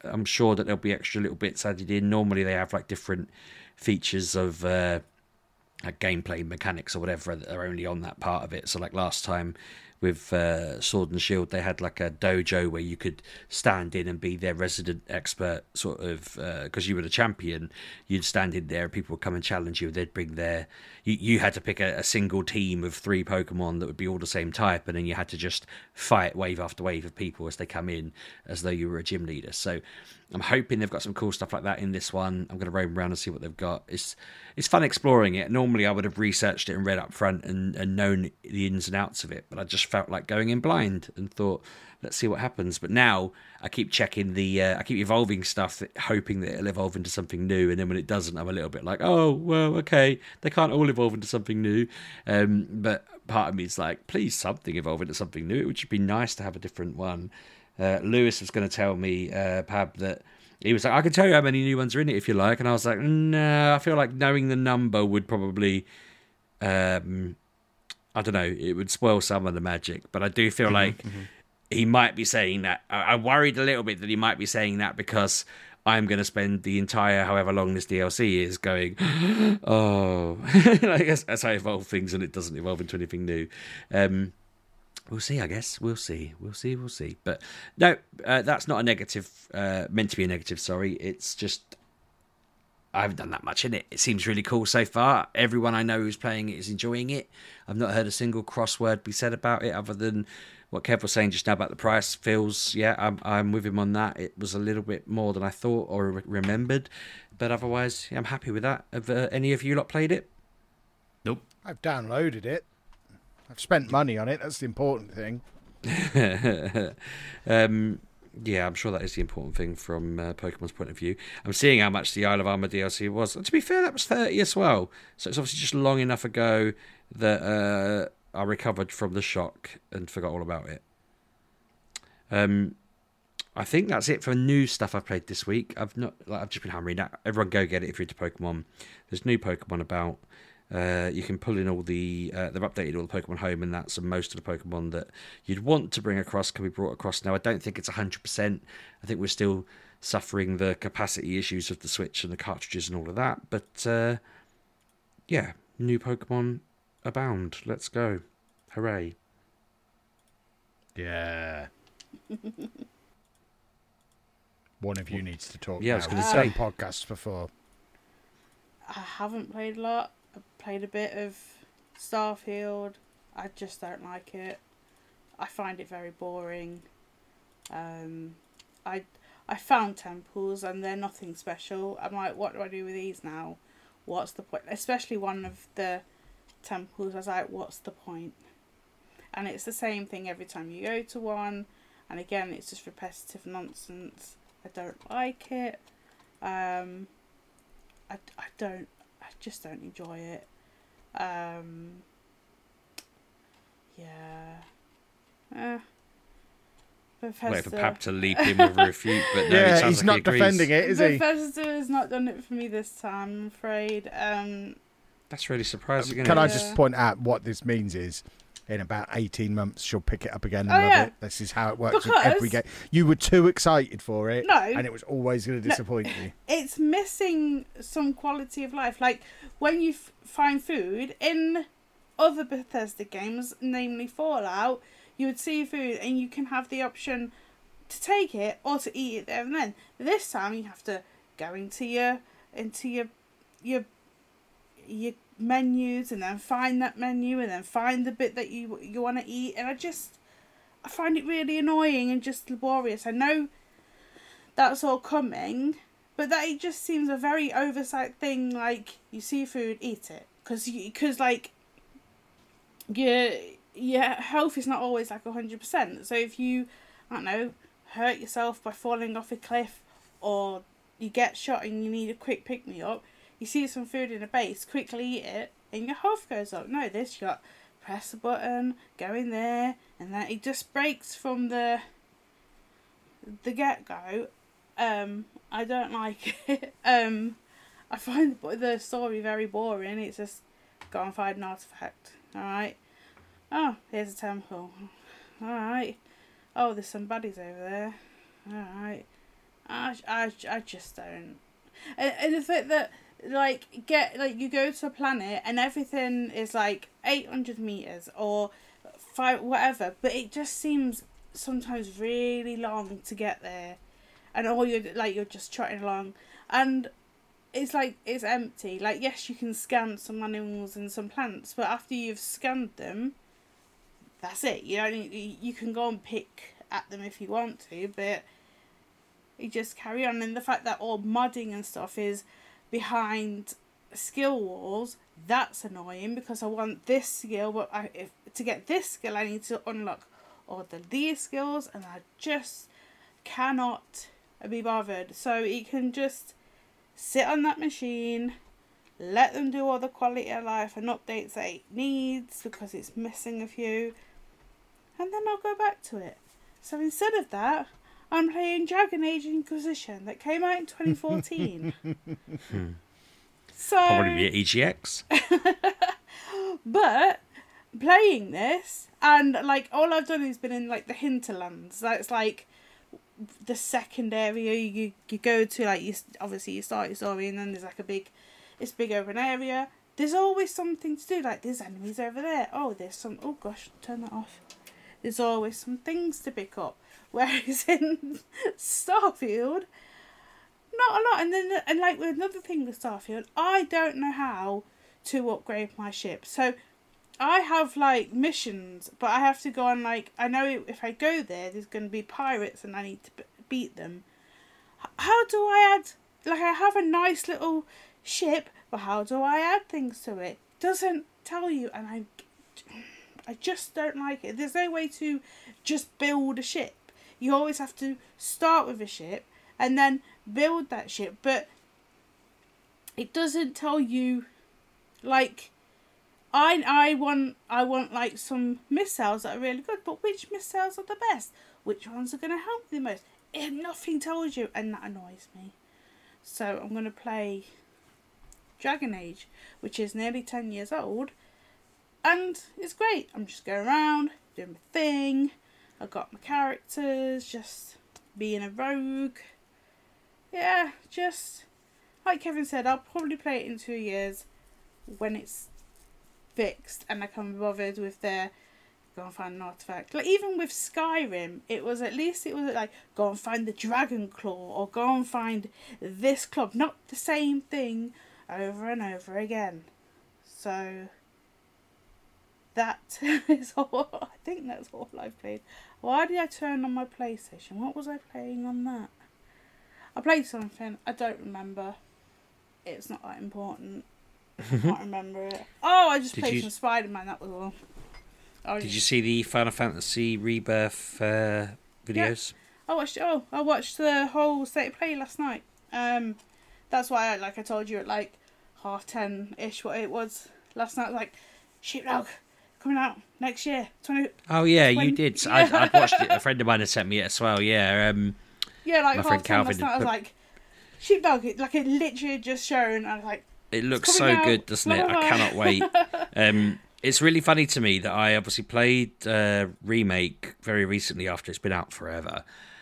I'm sure that there'll be extra little bits added in. Normally they have like different features of uh, like gameplay mechanics or whatever that are only on that part of it. So like last time with uh, Sword and Shield, they had like a dojo where you could stand in and be their resident expert, sort of, because uh, you were the champion. You'd stand in there and people would come and challenge you. They'd bring their, you, you had to pick a, a single team of three Pokemon that would be all the same type, and then you had to just fight wave after wave of people as they come in, as though you were a gym leader. So I'm hoping they've got some cool stuff like that in this one. I'm going to roam around and see what they've got. It's it's fun exploring it. Normally I would have researched it and read up front and, and known the ins and outs of it, but I just felt like going in blind and thought, let's see what happens. But now I keep checking the, uh, I keep evolving stuff, hoping that it'll evolve into something new. And then when it doesn't, I'm a little bit like, oh, well, okay, they can't all evolve into something new. Um, but part of me is like, please, something evolve into something new. It would just be nice to have a different one. Uh, Lewis was going to tell me, uh, Pab, that he was like, I can tell you how many new ones are in it if you like. And I was like, no, I feel like knowing the number would probably, um, I don't know, it would spoil some of the magic. But I do feel like mm-hmm. he might be saying that. I, I worried a little bit that he might be saying that because I'm going to spend the entire, however long this D L C is, going, oh, like that's, that's how I evolve things and it doesn't evolve into anything new. Um, We'll see, I guess. We'll see. We'll see. We'll see. But no, uh, that's not a negative, uh, meant to be a negative, sorry. It's just, I haven't done that much in it. It seems really cool so far. Everyone I know who's playing it is enjoying it. I've not heard a single crossword be said about it other than what Kev was saying just now about the price. Feels, yeah, I'm, I'm with him on that. It was a little bit more than I thought or re- remembered. But otherwise, yeah, I'm happy with that. Have uh, any of you lot played it? Nope. I've downloaded it. I've spent money on it. That's the important thing. um, yeah, I'm sure that is the important thing from uh, Pokemon's point of view. I'm seeing how much the Isle of Armor D L C was. And to be fair, that was thirty as well. So it's obviously just long enough ago that uh, I recovered from the shock and forgot all about it. Um, I think that's it for new stuff I've played this week. I've not, like, I've just been hammering that. Everyone go get it if you're into Pokemon. There's new Pokemon about. Uh, you can pull in all the, uh, they've updated all the Pokemon Home, and that's and most of the Pokemon that you'd want to bring across can be brought across now. I don't think it's one hundred percent. I think we're still suffering the capacity issues of the Switch and the cartridges and all of that. But, uh, yeah, new Pokemon abound. Let's go. Hooray. Yeah. One of you needs to talk. Yeah, I was now. gonna We've say. done podcasts before. I haven't played a lot. I've played a bit of Starfield. I just don't like it. I find it very boring. Um, I I found temples and they're nothing special. I'm like, what do I do with these now? What's the point? Especially one of the temples. I was like, what's the point? And it's the same thing every time you go to one. And again, it's just repetitive nonsense. I don't like it. Um, I, I don't, I just don't enjoy it. Um, yeah. Eh. Bethesda. Wait for Pab to leap in with a refute, but no, it Yeah, sounds he's like not he agrees. defending it, is he? Bethesda has not done it for me this time, I'm afraid. Um, That's really surprising. Can isn't I it? just Yeah. point out what this means is, in about eighteen months, she'll pick it up again and Oh, love yeah. it. This is how it works in Because- every game. You were too excited for it, No. and it was always going to No. disappoint you. it's missing some quality of life. Like, when you f- find food in other Bethesda games, namely Fallout, you would see food and you can have the option to take it or to eat it there and then. This time you have to go into your into your your your menus and then find that menu and then find the bit that you you want to eat, and I just I find it really annoying and just laborious. I know that's all coming, but that it just seems a very oversight thing. Like, you see food, eat it, because because like your your health is not always like a hundred percent. So if you, I don't know, hurt yourself by falling off a cliff, or you get shot and you need a quick pick me up, you see some food in a base, quickly eat it, and your health goes up. No, this you got press a button, go in there, and then it just breaks from the the get go. Um, I don't like it. Um, I find the story very boring. It's just go and find an artifact. All right. Oh, here's a temple. All right. Oh, there's some baddies over there. All right. I, I, I just don't. And, and the fact that, like, get, like, you go to a planet and everything is, like, eight hundred meters or five, whatever, but it just seems sometimes really long to get there. And all you're, like, you're just trotting along. And it's, like, it's empty. Like, yes, you can scan some animals and some plants, but after you've scanned them, that's it. You don't need, you can go and pick at them if you want to, but you just carry on. And the fact that all modding and stuff is behind skill walls, that's annoying, because I want this skill, but I, if to get this skill I need to unlock all the these skills, and I just cannot be bothered. So you can just sit on that machine, let them do all the quality of life and updates that it needs because it's missing a few, and then I'll go back to it. So instead of that, I'm playing Dragon Age Inquisition that came out in twenty fourteen. hmm. So Probably via E G X. But playing this, and like all I've done is been in like the hinterlands. That's like the second area you you go to. Like you obviously you start your story, and then there's like a big, it's big open area. There's always something to do. Like there's enemies over there. Oh, there's some. Oh gosh, turn that off. There's always some things to pick up. Whereas in Starfield, not a lot. And then and like with another thing with Starfield, I don't know how to upgrade my ship. So I have like missions, but I have to go on like, I know if I go there, there's going to be pirates and I need to b- beat them. How do I add, like I have a nice little ship, but how do I add things to it? Doesn't tell you, and I, I just don't like it. There's no way to just build a ship. You always have to start with a ship and then build that ship, but it doesn't tell you, like, I I want I want like some missiles that are really good, but which missiles are the best? Which ones are going to help me the most? It, nothing tells you, and that annoys me. So I'm going to play Dragon Age, which is nearly ten years old, and it's great. I'm just going around doing my thing. I've got my characters, just being a rogue. Yeah, just like Kevin said, I'll probably play it in two years when it's fixed and I can be bothered with their go and find an artifact. Like even with Skyrim, it was at least it was like go and find the Dragon Claw or go and find this club, not the same thing over and over again. So that is all. I think that's all I've played. Why did I turn on my PlayStation? What was I playing on that? I played something. I don't remember. It's not that important. I can't remember it. Oh, I just did played you... some Spider-Man. That was all. Oh, did you see the Final Fantasy Rebirth uh, videos? Yeah. I watched. Oh, I watched the whole state of play last night. Um, that's why, I, like I told you, at like half ten ish, what it was last night. Like, Sheepdog coming out next year. twenty Oh yeah, twenty you did. I I watched it. A friend of mine had sent me it as well. Yeah. Um, yeah, like my half friend ten Calvin last night. I was put... like, Sheepdog. It, like it literally just shown. I was like, it looks so out. good, doesn't it? I cannot wait. Um, it's really funny to me that I obviously played uh, Remake very recently after it's been out forever,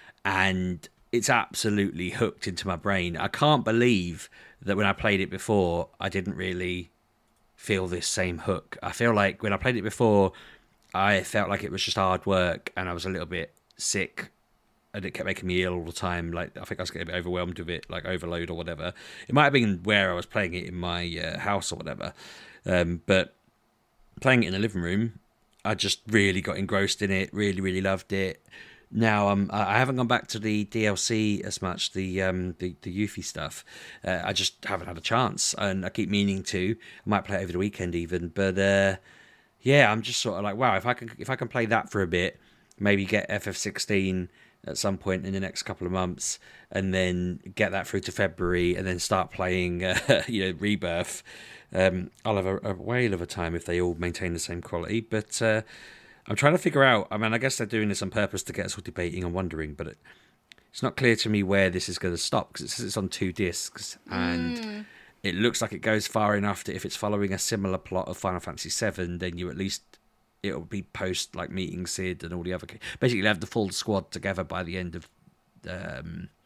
and it's absolutely hooked into my brain. I can't believe that when I played it before, I didn't really feel this same hook. I feel like when I played it before, I felt like it was just hard work and I was a little bit sick and it kept making me ill all the time. Like I think I was getting a bit overwhelmed with it, like overload or whatever. It might have been where I was playing it in my uh, house or whatever. Um, but playing it in the living room, I just really got engrossed in it, really, really loved it. Now um, I haven't gone back to the D L C as much, the um, the, the Yuffie stuff. Uh, I just haven't had a chance, and I keep meaning to. I might play it over the weekend even, but uh, yeah, I'm just sort of like, wow, if I can if I can play that for a bit, maybe get F F sixteen at some point in the next couple of months, and then get that through to February, and then start playing, uh, you know, Rebirth. Um, I'll have a, a whale of a time if they all maintain the same quality, but. Uh, I'm trying to figure out, I mean, I guess they're doing this on purpose to get us all debating and wondering, but it, it's not clear to me where this is going to stop, because it says it's on two discs, and mm. it looks like it goes far enough that if it's following a similar plot of Final Fantasy seven, then you at least, it'll be post, like, meeting Cid and all the other... Basically, you'll have the full squad together by the end of um,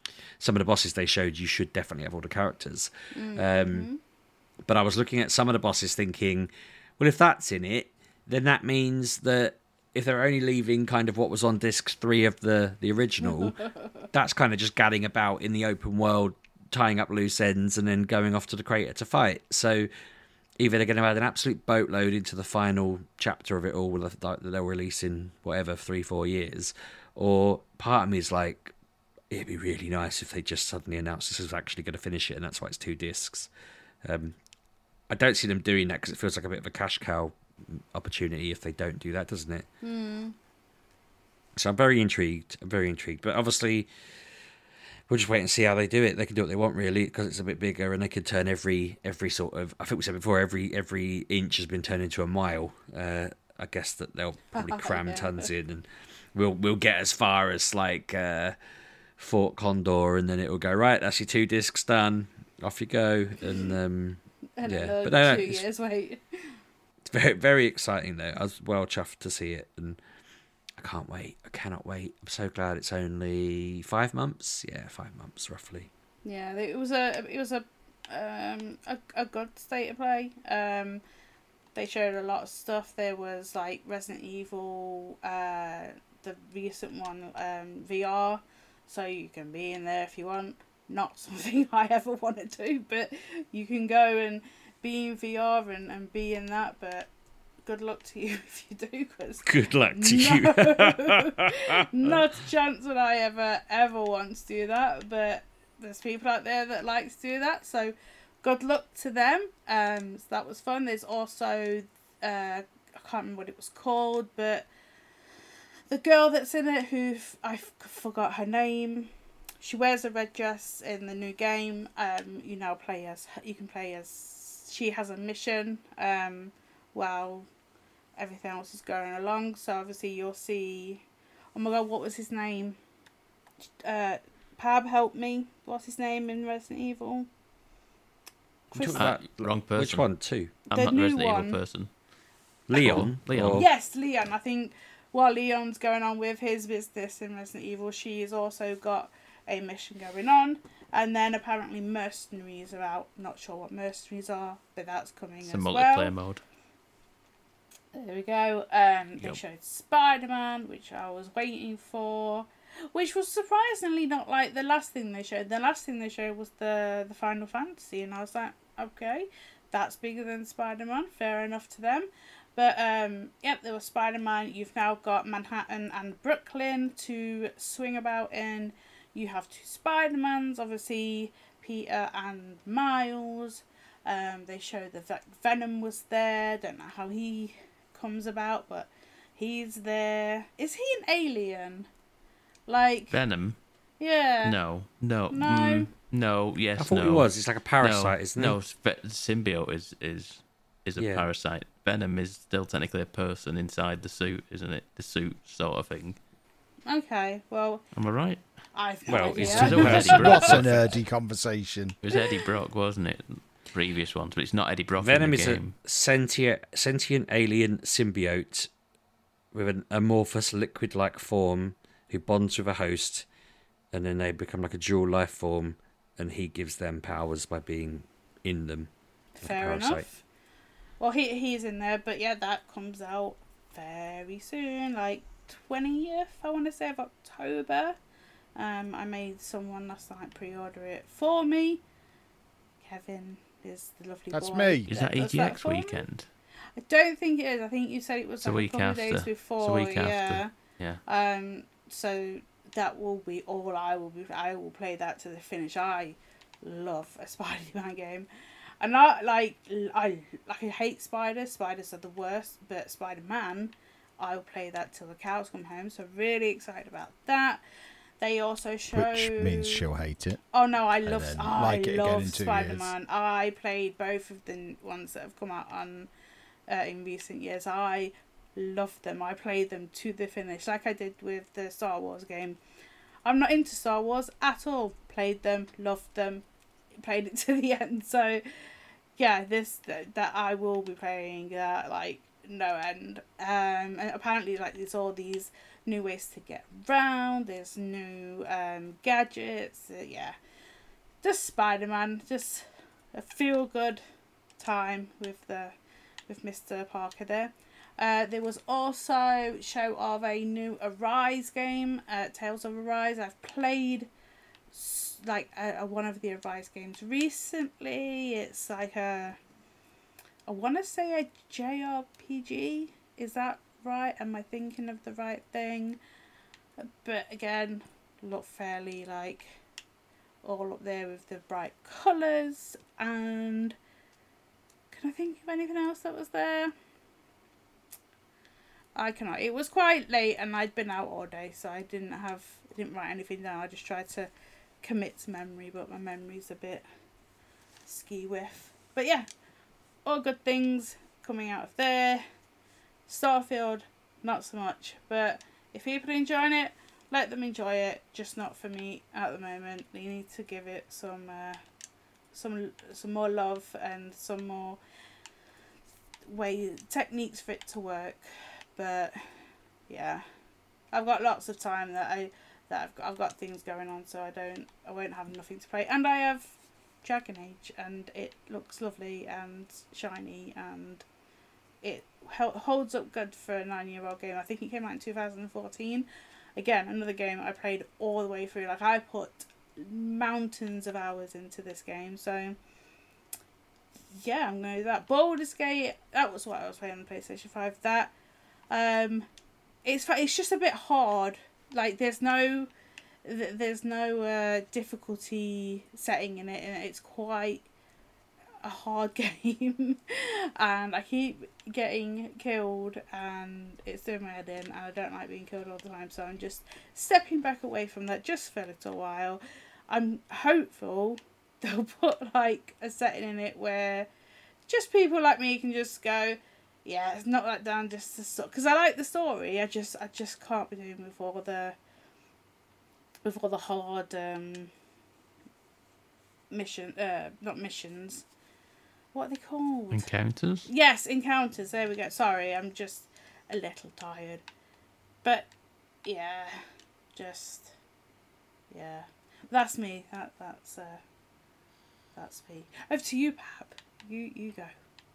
some of the bosses they showed, you should definitely have all the characters. Mm-hmm. Um, but I was looking at some of the bosses thinking, well, if that's in it, then that means that if they're only leaving kind of what was on disc three of the, the original, that's kind of just gadding about in the open world, tying up loose ends and then going off to the crater to fight. So either they're going to add an absolute boatload into the final chapter of it all that they'll release in whatever, three, four years, or part of me is like, it'd be really nice if they just suddenly announced this is actually going to finish it, and that's why it's two discs. Um, I don't see them doing that because it feels like a bit of a cash cow opportunity if they don't do that, doesn't it? Mm. So I'm very intrigued. I'm very intrigued. But obviously, we'll just wait and see how they do it. They can do what they want, really, because it's a bit bigger, and they can turn every every sort of. I think we said before, every every inch has been turned into a mile. Uh, I guess that they'll probably cram Yeah. tons in, and we'll we'll get as far as like uh, Fort Condor, and then it will go right. That's your two discs done. Off you go, and um, And yeah. another But no, no, two it's- years wait. it's very very exciting though. I was well chuffed to see it, and I can't wait. I cannot wait. I'm so glad it's only five months. Yeah, five months roughly. Yeah, it was a it was a um a, a good state of play. Um, they showed a lot of stuff. There was like Resident Evil, uh, the recent one, um, V R, so you can be in there if you want. Not something I ever want to do, but you can go and be in V R and, and be in that. But good luck to you if you do, because Good luck to no, you. not a chance would I ever ever want to do that. But there's people out there that like to do that, so good luck to them. Um, so that was fun. There's also uh, I can't remember what it was called, but the girl that's in it, who I f- forgot her name. She wears a red dress in the new game. Um, you now play as you can play as she has a mission. Um, while everything else is going along. So obviously you'll see. Oh my god, what was his name? Uh, Pab, help me. What's his name in Resident Evil? I'm talking Chris- about Wrong person. which one? Two. I'm The not the new Resident one. Evil person. Leon. Leon. Or- Yes, Leon. I think while Leon's going on with his business in Resident Evil, she has also got a mission going on. And then apparently mercenaries are out. Not sure what mercenaries are, but that's coming It's as a well. multiplayer mode. There we go. Um, they Yep. showed Spider-Man, which I was waiting for, which was surprisingly not like the last thing they showed. The last thing they showed was the the Final Fantasy, and I was like, okay, that's bigger than Spider-Man. Fair enough to them. But um, yep, there was Spider-Man. You've now got Manhattan and Brooklyn to swing about in. You have two Spider-Mans, obviously Peter and Miles. Um, they showed that Ve- Venom was there. Don't know how he comes about, but he's there. Is he an alien? Like, Venom? yeah. No. No. No. Mm, no. Yes. I thought no. he was. He's like a parasite, no, isn't no, he? spe- symbiote is is is a Yeah. parasite. Venom is still technically a person inside the suit, isn't it? The suit sort of thing. Okay, well, Am I right? I've no Well, idea. it's It's always Eddie Brock. What a nerdy conversation. It was Eddie Brock, wasn't it? Previous ones, but it's not Eddie Brock Venom in the is game. a sentient, sentient alien symbiote with an amorphous liquid-like form who bonds with a host, and then they become like a dual life form, and he gives them powers by being in them. like a Fair parasite. enough. Well, he he's in there, but yeah, that comes out very soon, like twentieth, I want to say, of October. Um, I made someone last night pre-order it for me. Kevin is the lovely That's boy. me. Is that does E G X for me. weekend? I don't think it is. I think you said it was It's a like a week couple of days after. before. It's a week yeah. after. Yeah. Um. So that will be all I will be. I will play that to the finish. I love a Spider-Man game, and I like I like I hate spiders. Spiders are the worst, but Spider-Man, I'll play that till the cows come home. So really excited about that. They also show. Which means she'll hate it. Oh no, I and love then I like it again love in two Spider-Man. I played both of the ones that have come out on uh, in recent years. I love them. I played them to the finish, like I did with the Star Wars game. I'm not into Star Wars at all. Played them, loved them, played it to the end. So yeah, this that, that I will be playing that like no end. Um, and apparently like there's all these new ways to get around. There's new um, gadgets. Uh, yeah, just Spider-Man. Just a feel-good time with the with Mister Parker there. Uh, there was also show of a new Arise game, uh, Tales of Arise. I've played like a, a one of the Arise games recently. It's like a, I want to say a J R P G. Is that right? Am I thinking of the right thing? But again, look fairly like all up there with the bright colours. And can I think of anything else that was there? I cannot. It was quite late and I'd been out all day, so I didn't have, I didn't write anything down. I just tried to commit to memory, but my memory's a bit ski whiff. But yeah, all good things coming out of there. Starfield, not so much. But if people are enjoying it, let them enjoy it. Just not for me at the moment. They need to give it some, uh, some, some more love and some more way techniques for it to work. But yeah, I've got lots of time that I that I've got, I've got things going on, so I don't I won't have nothing to play. And I have Dragon Age, and it looks lovely and shiny, and it holds up good for a nine-year-old game. I think it came out in two thousand fourteen. Again, another game I played all the way through. Like, I put mountains of hours into this game, so yeah, I'm going to do that. Baldur's Gate, that was what I was playing on the PlayStation five. That, um, it's it's just a bit hard. Like, there's no, there's no uh, difficulty setting in it, and it's quite a hard game. And I keep getting killed, and it's doing my head in, and I don't like being killed all the time, so I'm just stepping back away from that just for a little while. I'm hopeful they'll put like a setting in it where just people like me can just go, yeah, it's not that down just to stop, because I like the story. I just I just can't be doing with all the with all the hard um mission uh not missions. What are they called? Encounters? Yes, encounters. There we go. Sorry, I'm just a little tired. But yeah, just yeah. That's me. That that's uh that's me. Over to you, Pap. You you go.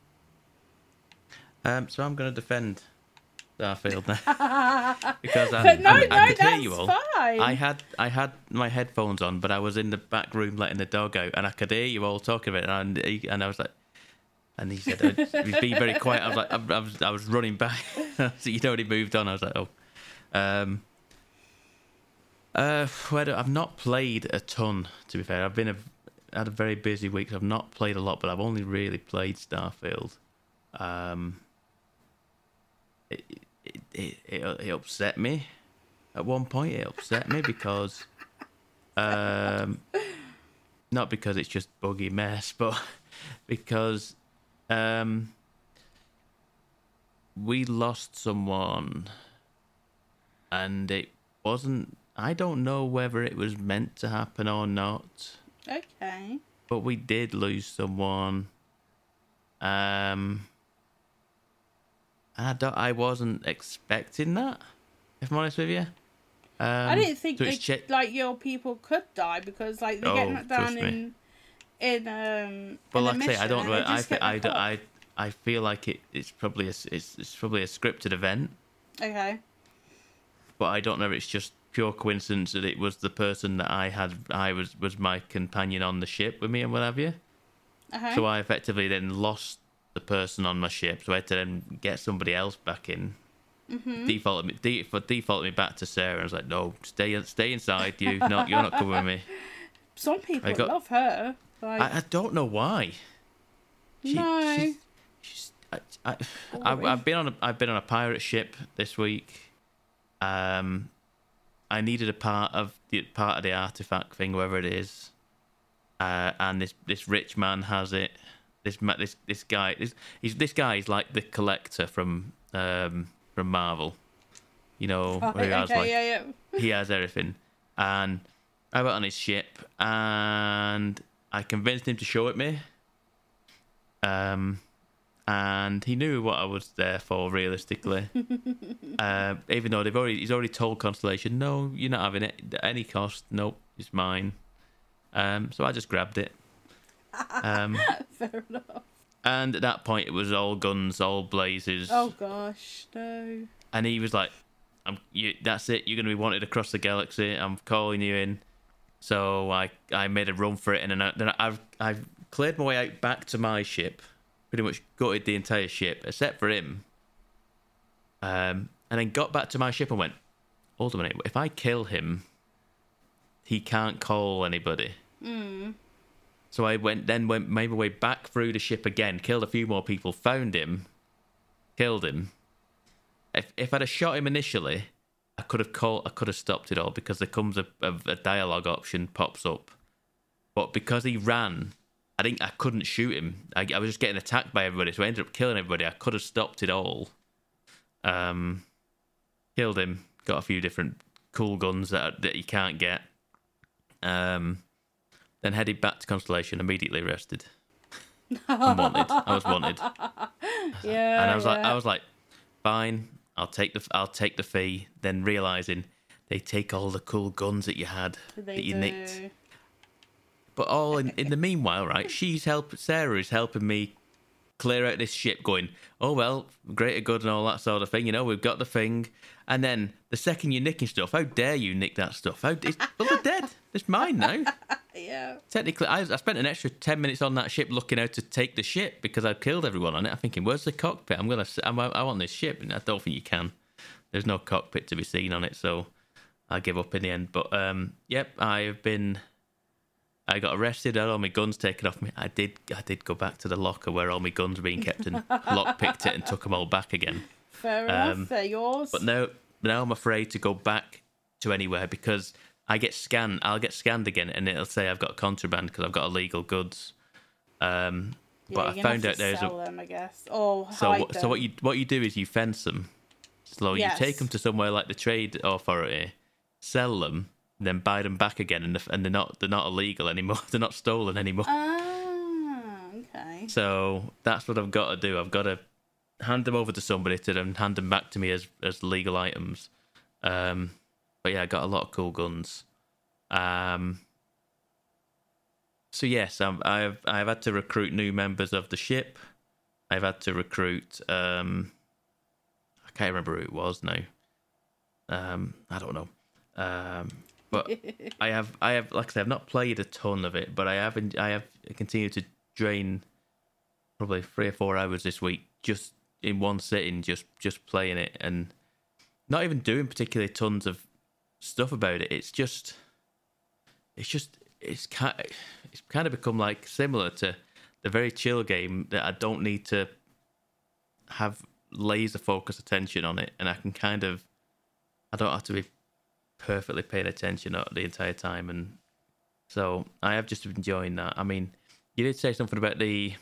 Um, so I'm going to defend Starfield now because I, But no, I, I no, could hear that's you all. fine. I had I had my headphones on, but I was in the back room letting the dog out, and I could hear you all talking about it, and he, and I was like, and he said uh, he was being very quiet. I was like, I, I was I was running back, so you'd already moved on. I was like, oh, um, uh, well, I've not played a ton. To be fair, I've been a had a very busy week. So I've not played a lot, but I've only really played Starfield. Um. It, it, it, it, it upset me at one point. It upset me because um not because it's just buggy mess, but because um we lost someone and it wasn't, I don't know whether it was meant to happen or not, Okay. but we did lose someone. um I don't. I wasn't expecting that, if I'm honest with you. Um, I didn't think so they, it's che- like your people could die because like they Oh, get knocked down trust me. in in um. But in like the I say, I mission don't and know. they I, just fe- get I, knocked off. I, I feel like it. It's probably a. s- It's, it's probably a scripted event, Okay. but I don't know if it's just pure coincidence that it was the person that I had. I was was my companion on the ship with me and what have you. Uh-huh. So I effectively then lost the person on my ship, so I had to then get somebody else back in. Mm-hmm. Defaulted me, de- for defaulted me back to Sarah. I was like, no, stay stay inside. You not you're not coming with me. Some people I got- love her. Like, I, I don't know why. She, no. she's, she's, I, I, I, I've been on a I've been on a pirate ship this week. Um, I needed a part of the part of the artifact thing, whatever it is. Uh, and this, this rich man has it. This ma- this this guy this he's this guy is like the collector from um from Marvel. You know, Oh, where he has okay, like yeah, yeah. he has everything. And I went on his ship and I convinced him to show it me. Um, and he knew what I was there for. Realistically, uh, even though they've already he's already told Constellation, no, you're not having it at any cost. Nope, it's mine. Um, so I just grabbed it. Um, Fair enough. And at that point, it was all guns, all blazes. Oh gosh, no. And he was like, "I'm. You, that's it. You're going to be wanted across the galaxy. I'm calling you in." So I, I made a run for it, and then, I, then I've, I've cleared my way out back to my ship. Pretty much gutted the entire ship, except for him. Um, and then got back to my ship and went, "Hold on a minute. If I kill him, he can't call anybody." Mm. So I went, then went, made my way back through the ship again, killed a few more people, found him, killed him. If if I'd have shot him initially, I could have called, I could have stopped it all because there comes a, a, a dialogue option pops up. But because he ran, I think I couldn't shoot him. I, I was just getting attacked by everybody, so I ended up killing everybody. I could have stopped it all. Um, killed him. Got a few different cool guns that that you can't get. Um. Then headed back to Constellation, immediately arrested. I'm wanted. I was wanted. Yeah. And I was yeah. like, I was like, fine, I'll take the, I'll take the fee. Then realizing they take all the cool guns that you had, They that you do. nicked. But all in, in the meanwhile, right? She's help. Sarah is helping me clear out this ship, going, oh well, greater good and all that sort of thing. You know, we've got the thing. And then the second you're nicking stuff, how dare you nick that stuff? How? It's, well, they're dead. It's mine now. Yeah. Technically, I, I spent an extra ten minutes on that ship looking how to take the ship because I'd killed everyone on it. I'm thinking, where's the cockpit? I'm gonna, I'm, I want this ship, and I don't think you can. There's no cockpit to be seen on it, so I give up in the end. But um, yep, I've been. I got arrested. I had all my guns taken off me. I did. I did go back to the locker where all my guns were being kept and lockpicked it and took them all back again. Fair enough. Um, They're yours. But now, now I'm afraid to go back to anywhere because I get scanned. I'll get scanned again, and it'll say I've got contraband because I've got illegal goods. Um, yeah, but I you're gonna found have out to there's sell a. them, I guess. Or So hide what, them. so what you what you do is you fence them. So Yes. you take them to somewhere like the Trade Authority, sell them, then buy them back again, and the- and they're not they're not illegal anymore. They're not stolen anymore. Ah, okay. So that's what I've got to do. I've got to hand them over to somebody to then hand them back to me as as legal items. Um, but yeah, I got a lot of cool guns. Um, so yes, I'm, I've I've had to recruit new members of the ship. I've had to recruit. Um, I can't remember who it was now. Um, I don't know. Um, but I have I have like I said, I've not played a ton of it, but I have I have continued to drain probably three or four hours this week just in one sitting, just just playing it and not even doing particularly tons of stuff about it. It's just, it's just, it's kind, it's kind of become like similar to the very chill game that I don't need to have laser focus attention on it, and I can kind of, I don't have to be perfectly paying attention the entire time, and so I have just been enjoying that. I mean, you did say something about the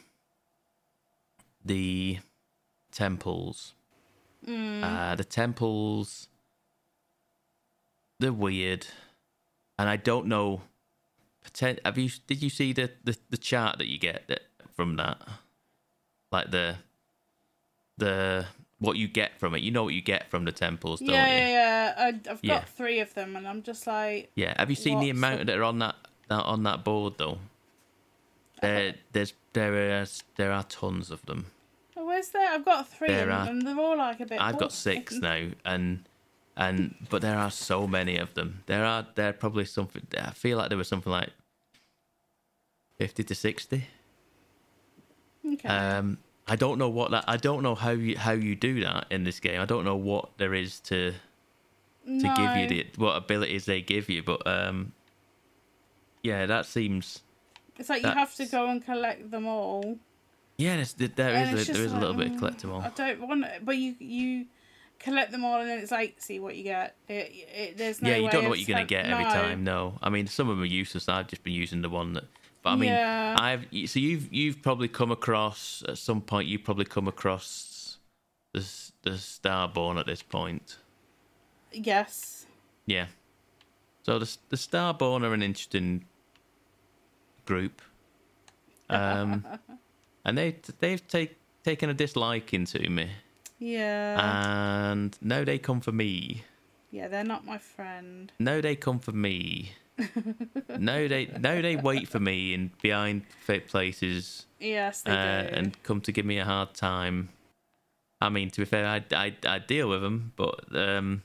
the temples. Mm. Uh, the temples, they're weird, and I don't know. Poten- have you? Did you see the, the, the chart that you get that, from that? Like the the what you get from it. You know what you get from the temples, don't yeah, you? yeah, yeah. I, I've got Yeah. three of them, and I'm just like, Yeah. Have you seen the What's amount the- that are on that, that on that board though? There, there's there is there are tons of them. oh, where's that? I've got three, There and, are- and they're all like a bit. I've got boring. six now, and and but there are so many of them. There are there are probably something. I feel like there was something like fifty to sixty. Okay. Um, I don't know what that. I don't know how you how you do that in this game. I don't know what there is to to no. give you the what abilities they give you, but um, yeah, that seems. It's like you have to that's- go and collect them all. Yeah, there's, there And is it's a, there just is a little like, bit of mm, collectible. I don't want it, but you you collect them all, and then it's like, see what you get. It, it, there's no Yeah, you way don't know of what you're gonna spec- get every no. time. No, I mean some of them are useless. I've just been using the one that. But I mean, Yeah. I've so you've you've probably come across at some point. You've probably come across the the Starborn at this point. Yes. Yeah. So the the Starborn are an interesting group. Um, and they they've take taken a disliking to me, Yeah. and now they come for me. Yeah, they're not my friend. Now they come for me. now they now they wait for me in behind fake places. Yes, they uh, do. and come to give me a hard time. I mean, to be fair, I, I, I deal with them, but um,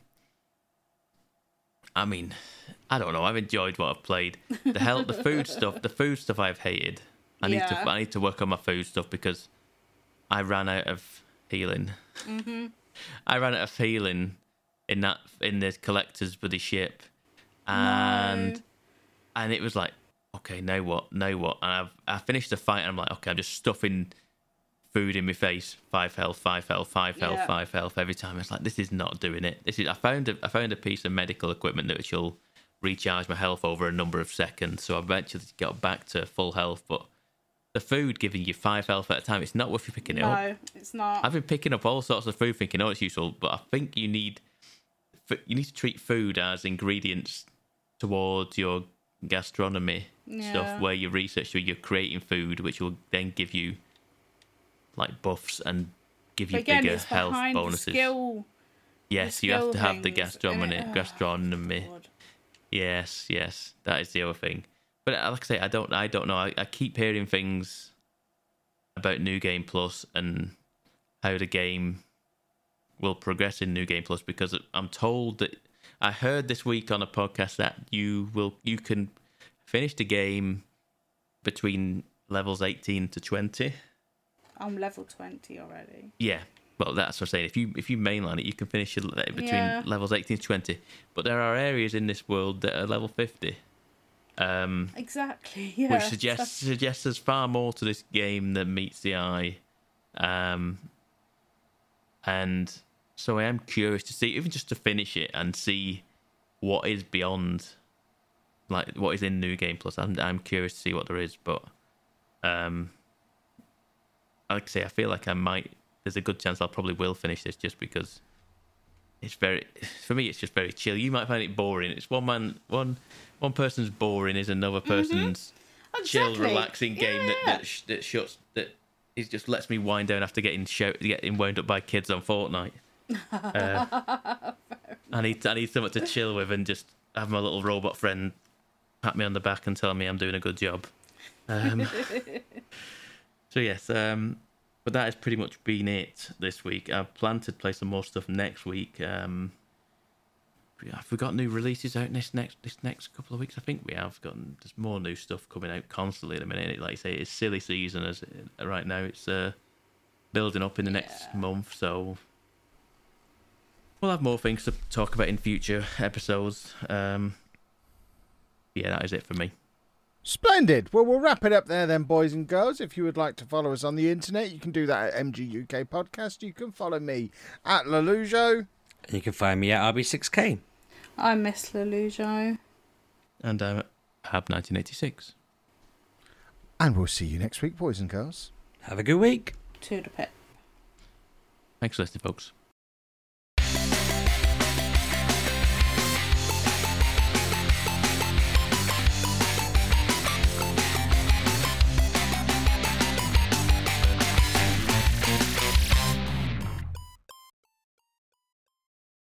I mean, I don't know. I've enjoyed what I've played. The hell, the food stuff, the food stuff I've hated. I need Yeah. to I need to work on my food stuff because I ran out of healing. Mm-hmm. I ran out of healing in that in the collector's bloody ship, and No. and it was like, okay, now what? Now what? And I've I finished the fight, and I'm like, okay, I'm just stuffing food in my face. Five health, five health, five health, Yeah. five health every time. It's like, this is not doing it. This is. I found a I found a piece of medical equipment that will recharge my health over a number of seconds. So I eventually got back to full health, but the food giving you five health at a time, it's not worth you picking it up. No, it's not. I've been picking up all sorts of food, thinking, oh, it's useful, but I think you need you need to treat food as ingredients towards your gastronomy Yeah. stuff, where you research, where you're creating food, which will then give you like buffs and give you But again, bigger it's health behind the bonuses. skill. Yes, the you have skill to have the things, gastronomy. and it- oh, gastronomy. God. Yes, yes, that is the other thing. But uh, like I say, I don't, I don't know. I, I keep hearing things about New Game Plus and how the game will progress in New Game Plus, because I'm told that I heard this week on a podcast that you will, you can finish the game between levels eighteen to twenty. I'm level twenty already. Yeah. Well, that's what I'm saying. If you if you mainline it, you can finish it between Yeah. levels eighteen to twenty. But there are areas in this world that are level fifty. Um, Exactly. Yeah. which suggests suggests there's far more to this game than meets the eye, um, and so I am curious to see, even just to finish it and see what is beyond, like what is in New Game Plus. I'm I'm curious to see what there is, but um, like I say, I feel like I might. There's a good chance I'll probably will finish this just because it's very, for me, it's just very chill. You might find it boring. It's one man, one one person's boring is another person's chill, Exactly. relaxing game Yeah, that yeah. that, sh- that shuts that is just lets me wind down after getting shout, getting wound up by kids on Fortnite. Uh, I need I need something to chill with and just have my little robot friend pat me on the back and tell me I'm doing a good job. Um, so yes, um, but that has pretty much been it this week. I plan to play some more stuff next week. Um, have we got new releases out this next this next couple of weeks? I think we have got. There's more new stuff coming out constantly at the minute. Like I say, it's silly season as right now. It's uh, building up in the next Yeah. month, so we'll have more things to talk about in future episodes. Um, yeah, that is it for me. Splendid. Well, we'll wrap it up there then, boys and girls. If you would like to follow us on the internet, you can do that at M G U K Podcast. You can follow me at Lelujo. And you can find me at R B six K. I miss Lelujo. And I'm Hab nineteen eighty-six. And we'll see you next week, boys and girls. Have a good week. To the pit. Thanks for listening, folks.